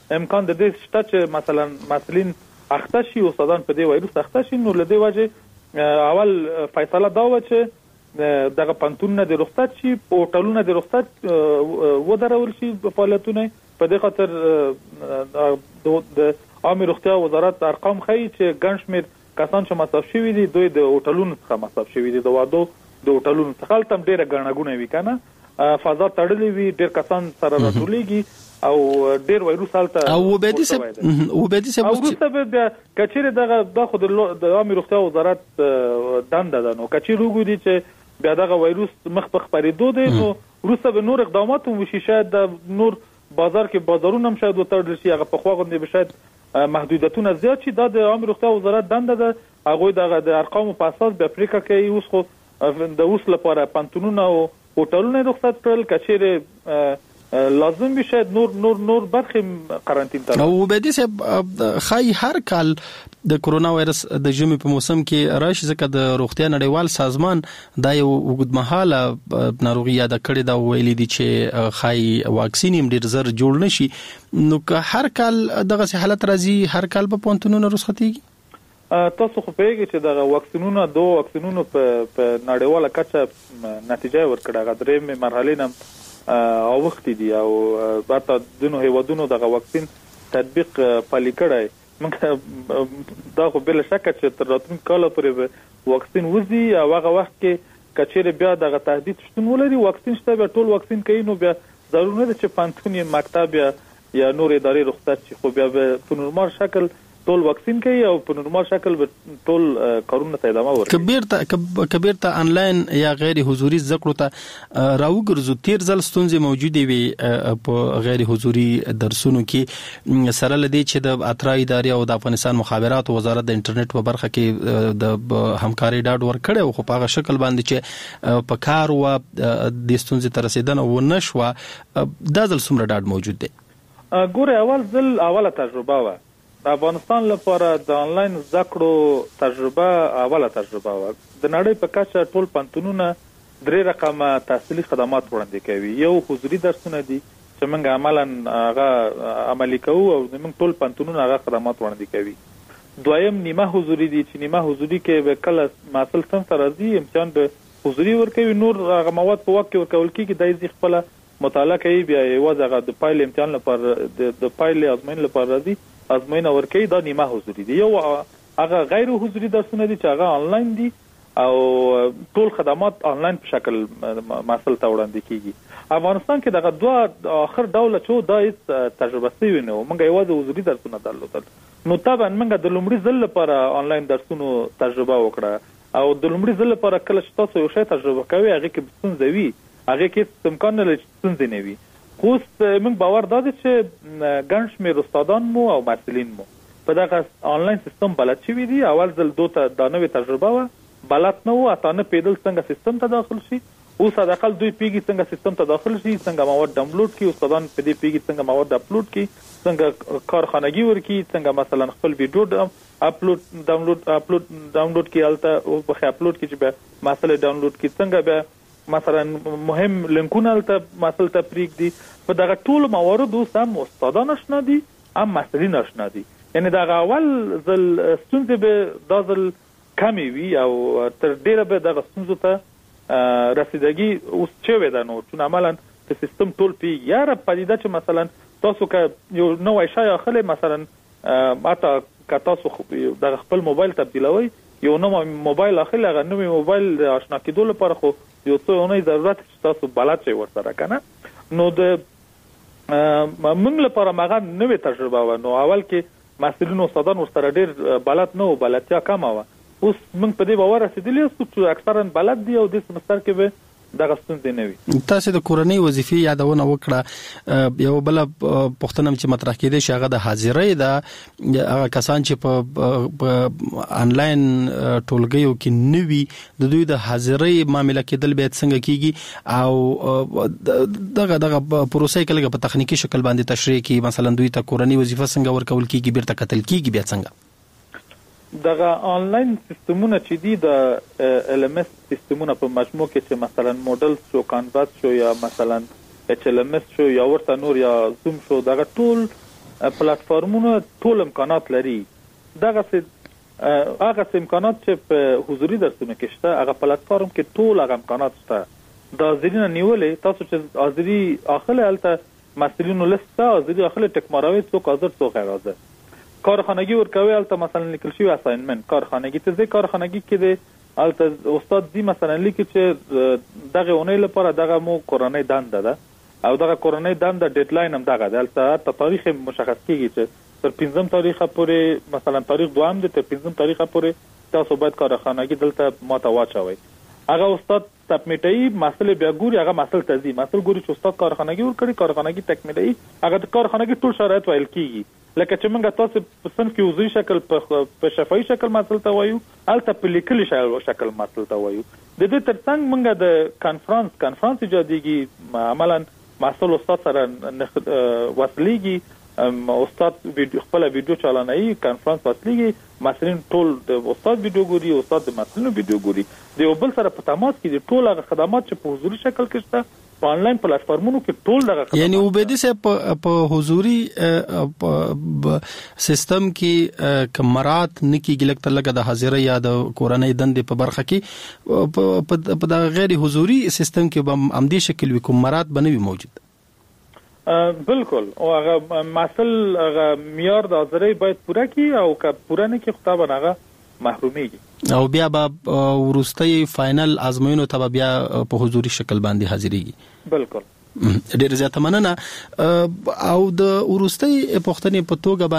امکان د دې شته چې مثلا مسلین اخته شي او استادان په دې وایروس اخته شي. نو لدی وجه اول فیصله دا و چې دغه پنتون د رخصت شي، پورټالونه د رخصت ودرول شي فعالیتونه. په دې خاطر د عامه روغتیا وزارت ارقام ښیي چې ګڼ شمېر کسان چې مصرف شوي دي دوی د هوټلونو څخه مصرف شوي دي، د وادو د هوټلونو څخه. هلته هم ډېره ګڼه وي که نه، فضا تړلې وي، ډېر کسان سره راټولېږي او ډېر وایروس هلته. او عبیدي صاحب وروسته به بیا که چېرې دا خو د عامې روغتیا وزارت دنده ده، نو که چېرې وګوري چې بیا دغه وایروس مخ په خپرېدو دی، نو وروسته به نور اقدامات هم وشي. شاید د نور بازار کې بازارونه هم شاید وتړل شي، هغه پخوا غوندې به شاید محدودیتونه زیات شي. دا د عامې روغتیا وزارت دنده ده، هغوی د ارقامو په اساس بیا پرېکړه کوي. اوس خو د اوس لپاره پنتونونه او هوټلونه رخصت کړل، که چېرې لازم وي شاید نور برخې قرنطین ته. او عبیدي صاحب ښایي هر کال د کرونا وایرس د ژمي په موسم کې راشي، ځکه د روغتیا نړیوال سازمان دا یو اوږدمهاله ناروغي یاده کړې ده، ویلي دي چې ښایي واکسین هم ډېر زر جوړ نه شي. نو که هر کال دغسې حالت راځي، هر کال به پوهنتونونه رخصتېږي؟ تاسو خو پوهېږئ چې دغه واکسینونه دوه واکسینونو په نړیواله کچه نتیجه یې ورکړه، هغه درېیمې مرحلې نه اوښتي دي او حتی ځینو هېوادونو دغه واکسین تطبیق پلي کړی. موږ دا خو بله شکه چې تر راتلونکي کاله پورې به واکسین وځي او هغه وخت کې که چېرې بیا دغه تهدید شتون ولري، واکسین شته، بیا ټول واکسین کوي، نو بیا ضرور نه ده چې پوهنتون یا مکتب یا نور ادارې رخصت شي، خو بیا به په نورمال شکل ټول واکسین کوي او په نورمال شکل به ټول کارونه ته ادامه ورکوي. که بیرته آنلاین یا غیر حضوري زده کړو ته راوګرځو، تیر ځل ستونزې موجودې وي په غیر حضوري درسونو کې، سره له دې چې د اترا ادارې او د افغانستان مخابرات وزارت د انټرنیټ په برخه کې د همکارۍ ډاډ ورکړی، خو په هغه شکل باندې چې په کار و د ستونزې ته رسېدنه ونه شوه، دا ځل څومره ډاډ موجود دی؟ ګورئ، اوله تجربه وه د افغانستان لپاره د آنلاین زده کړو تجربه، اوله تجربه وه. د نړۍ په کچه ټول پوهنتونونه 3 رقمه تحصیلي خدمات وړاندې کوي. یو حضوري درسونه دي چې موږ عملا هغه عملي کوو او زموږ ټول پوهنتونونه هغه خدمات وړاندې کوي. دویم نیمه حضوري دي چې نیمه حضوري کې به کله محصل څنګ ته راځي، امتحان به حضوري ورکوي، نور هغه مواد په وخت کې ورکول کېږي، دا یې خپله مطالعه کوي، بیا یوازې هغه د پایلې امتحان لپاره د پایلې ازموینې لپاره راځي، ازموینه ورکوي. دا نیمه حضوري دي. یو هغه غیر حضوري درسونه دي چې هغه آنلاین دي او ټول خدمات آنلاین په شکل محصل ته وړاندې کیږي. افغانستان کې دغه دوه آخر ډوله چې دا هیڅ تجربه شوي نه و، موږ یوازې حضوري درسونه درلودل. نو طبعا موږ د لومړي ځل لپاره آنلاین درسونو تجربه وکړه او د لومړي ځل لپاره کله چې تاسو یو شی تجربه کوئ، هغې کې ستونزه وي، هغې کې امکان نه لري چې ستونزې نه وي. خو اوس موږ باور دا دی چې ګڼ شمېر استادان مو او محصلین مو په دغه آنلاین سیستم بلد شوي دي. اول ځل دوی ته دا نوې تجربه وه، بلد نه وو، حتی نه پوهېدل څنګه سیستم ته داخل شي. اوس حداقل دوی پوهېږي څنګه سیستم ته داخل شي، څنګه مواد ډاونلوډ کړي، استادان په دې پوهېږي څنګه مواد اپلوډ کړي، څنګه کارخانګي ورکړي، څنګه مثلا خپل ویډیو ډاونلوډ کړي، هلته بخې اپلوډ کړي چې بیا محصل ډاونلوډ کړي، څنګه بیا مثلا مهم لینکونه هلته محصل ته پرېږدي. په دغه ټولو مواردو اوس هم استادان اشنا دي، هم محصلین اشنا دي. یعنې دغه اول ځل ستونزې به دا ځل کمې وي او تر ډېره به دغه ستونزو ته رسیدګي اوس شوې ده. نو چون عملا په سیستم ټول پوهېږي. یاره پدیده چې مثلا تاسو که یو نوی شی اخلی، مثلا حتی که تاسو دغه خپل موبایل تبدیلوئ، یو نوی موبایل اخلی، هغه نوی موبایل د اشنا کېدو لپاره خو یو څو اونۍ ضرورت چې تاسو بلد شئ ورسره که نه. نو د موږ لپاره هغه نوې تجربه وه. نو اول کې محصلین او استادان ورسره ډېر بلد نه وو، بلدتیا کمه وه. اوس موږ په دې باور رسېدلي یو چې اکثرا بلد دي او دې سمستر کې به دغه ستونزې نه وي. تاسو د کورنۍ وظیفې یادونه وکړه. یو بله پوښتنه چې مطرح کېدی شي هغه د حاضرۍ ده. هغه کسان چې په آنلاین ټولګیو کې نه وي، د دوی د حاضرۍ معامله کېدل باید څنګه کېږي او دغه پروسه کله په تخنیکي شکل باندې تشریح کړي، مثلا دوی ته کورنۍ وظیفه څنګه ورکول کېږي، بیرته کتل کېږي، بیا څنګه دغه آنلاین سیستمونه چې دي د LMS سیستمونه په مجموع کې چې مثلا موډل شو، کانواس شو، یا مثلا HLMS شو، یا ورته نور یا زوم شو، دغه ټول پلیټفارمونه ټول امکانات لري. دغه هغه امکانات چې په حضوري درسونو کې شته هغه پلیټفارم کې ټول هغه امکانات شته. د حاضرینو نیولې تاسو چې حاضري اخلي هلته مسؤلینو لسته حاضري اخلي ټکماروي څوک حاضر څوک غیر حاضر. کارخانگی ورکوي هلته مثلا لیکل شوی اساینمنت کارخانگی ته ځي کارخانگی کې د هلته استاد دی مثلا لیکي چې دغه اونۍ لپاره دغه مو کورنۍ دنده ده او دغه کورنۍ دنده ډیډلاین هم دغه ده. هلته تاریخ مشخص کیږي چې تر 15 تاریخه پورې مثلا تاریخ دوام دی تر 15 تاریخه پورې تاسو باید کارخانگی دلته ماته واچوي. هغه استاد سبمیټي مسله بیا ګوري هغه مسله تزي مسله ګوري چې استاد کارخانگی ورکړي کارخانگی تکمیلي هغه د کارخانگی ټول شرایط ویل کیږي. لکه چې موږ تاسو په صنف کې وضعي شکل په شفاهي شکل مسله ته وایو هلته په لیکلي شکل مسله ته وایو. د دې ترڅنګ موږ د کانفرنس ایجادېږي عملا مسؤل استاد سره وصلېږي استاد خپل ویډیو چالانوي کانفرنس وصلېږي مسلین ټول د استاد ویډیو ګوري استاد د مسلینو ویډیو ګوري د یو بل سره په تماس کې دي ټول هغه خدمات چې په حضوري شکل کې شته په آنلاین پلیټفارمونو کې ټول دغه خدمات یعنی وبدي سه په حضوري سیستم کې کمرات نکیږي لکه لکه د حاضر یا د کورنۍ دندې په برخه کې په د غیر حضوري سیستم کې به عمدي شکل وي کومرات بنوي موجود. بالکل او هغه مسل هغه معیار د حاضرۍ باید پوره کی او که پوره نه کی خطا بنغه محرومیږي او بیا به ورستۍ فائنل ازموینو ته بیا په حضوري شکل باندې حاضرېږي. بالکل ډېر زیات مننه. او د ورستۍ پښتنې په توګه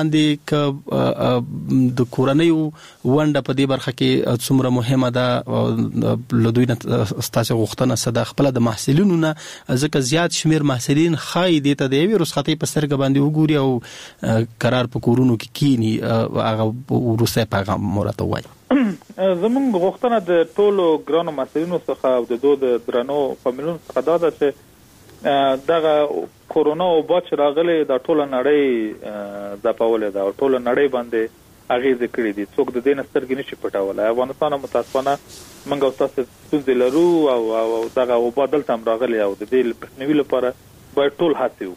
باندې د کورنۍ ونده په دې برخه کې څومره مهمه ده لدوی نه ستاسو غوښتنه صدا خپل د محصلینو نه ځکه زیات شمیر محصلین خای دي ته د رخصتۍ په سترګه باندې وګوري او قرار په کورونو کې کینی هغه ورستۍ پیغام مرته وایي. زمونږ غوښتنه د ټولو ګرانو محصلینو څخه او د دوه د درنو فامیلونو څخه دا ده چې دغه کورونا او بچ راغلي د ټوله نړۍ ځپولې ده او ټوله نړۍ باندې اغیزه کړې دي څوک د دې نسترګې نشي پټولای. افغانستان متاسفانه موږ او تاسو ستونزې لرو او دغه او بدل تم راغلي او د دې پښنوي لپاره باید ټول هڅه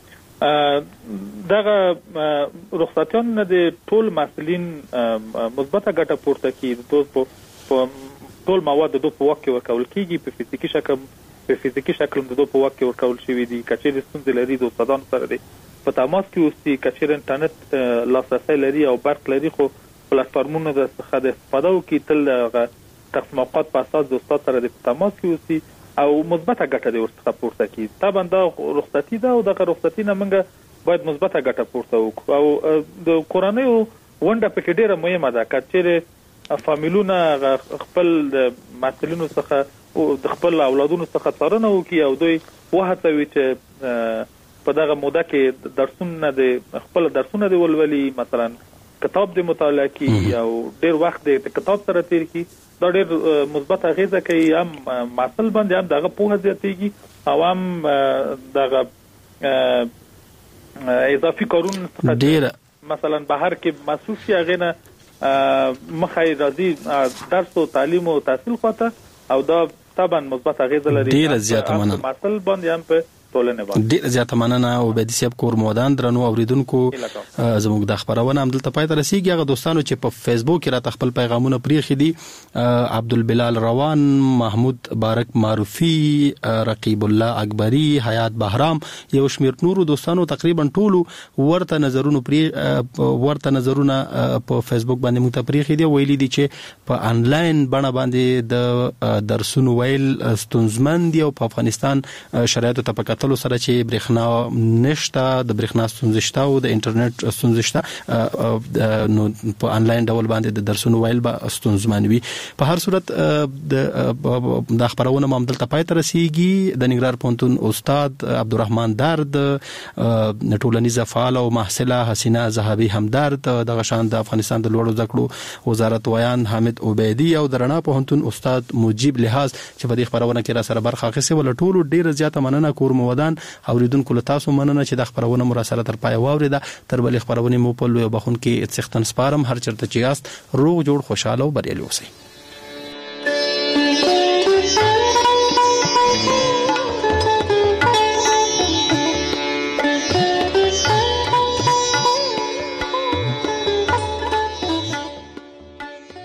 وکړو. دغه رخصتیان نه د ټول مسلین مثبته ګټه پورته کړي په ټول مواد د په وخت کې ورکول کیږي په فزیکي شکل د په وخت کې ورکول شوی دي کچېر ستونزې لري د استادانو سره دي په تماس کې اوسي کچېر انټرنیټ لاسرسي لري او برق لري خو پلیټفارمونو د څخه د استفاده وکړي تل تقسیم اوقات په اساس د استاد سره د تماس کې اوسي او مثبته ګټه د ورڅخه پورته کړي. طبعا دا رخصتي ده او د رخصتي نه موږ باید مثبته ګټه پورته وکړو او د کورنۍ ونده په کې ډیره مهمه ده کچېر فامیلونه خپل د مسؤلینو څخه او د خپل اولادونو څخه څارنه وکړي او دوی وهڅوي چې په دغه موده کې درسونه د خپل درسونه دی ولولي مثلا کتاب د مطالعه کوي او ډیر وخت د کتاب سره تیر کی دا ډیر مثبت اغیزه کوي هم مسل باندې هم دغه په هدیتيږي او هم دغه اضافي کارونه ډیر مثلا بهر کې مصروف شي غنه مخای راځي درس او تعلیم او تحصیل خواته او دا طبعا مثبت اغیزه لري. ډیر زیات مننه. مسل باندې هم په ټولنه باندې ډیر زیات مننه او بدی صاحب کور مودان درنو اوریدونکو زموږ د خبرونه هم دلته پای ته رسیدي. هغه دوستانو چې په فیسبوک کې را خپل پیغامونه پریخي دي عبدالبلال روان محمود بارک معروفي رقیب الله اکبری حیات بهرام یو شمیر نورو دوستانو تقریبا ټولو ورته نظرونه په فیسبوک باندې مو ته پریخي دي ویلي دي چې په انلاین بڼه باندې د درسونو ویل ستونزمن دي او په افغانستان شرایطو ته تلو سره چې برېښنا نشته د برېښنا ستونزې شته او د انټرنیټ ستونزې شته نو په آنلاین ډول باندې د درسونو ویل به ستونزمن وي. په هر صورت د خبرونه هم دلته پای ته رسیږي. د ننګرهار پوهنتون استاد عبدالرحمن درد ټولنیزه فعال او محصله حسینه زهابي همدرد د غشان د افغانستان د لوړو زده کړو وزارت ویان حامد عبیدی او د رڼا پوهنتون استاد مجيب لحاظ چې په دې خبرونه کې را سره برخه اخیستې ول ټولو ډیر زیاته مننه کور ودان اوریدونکو له تاسو مننه چې د خبرونه مراسله تر پای واوریده. تر بلې خبرونه مو په لوی بخون کې څښتن سپارم هر چرته چې یاست روغ جوړ خوشاله او بریالي اوسئ.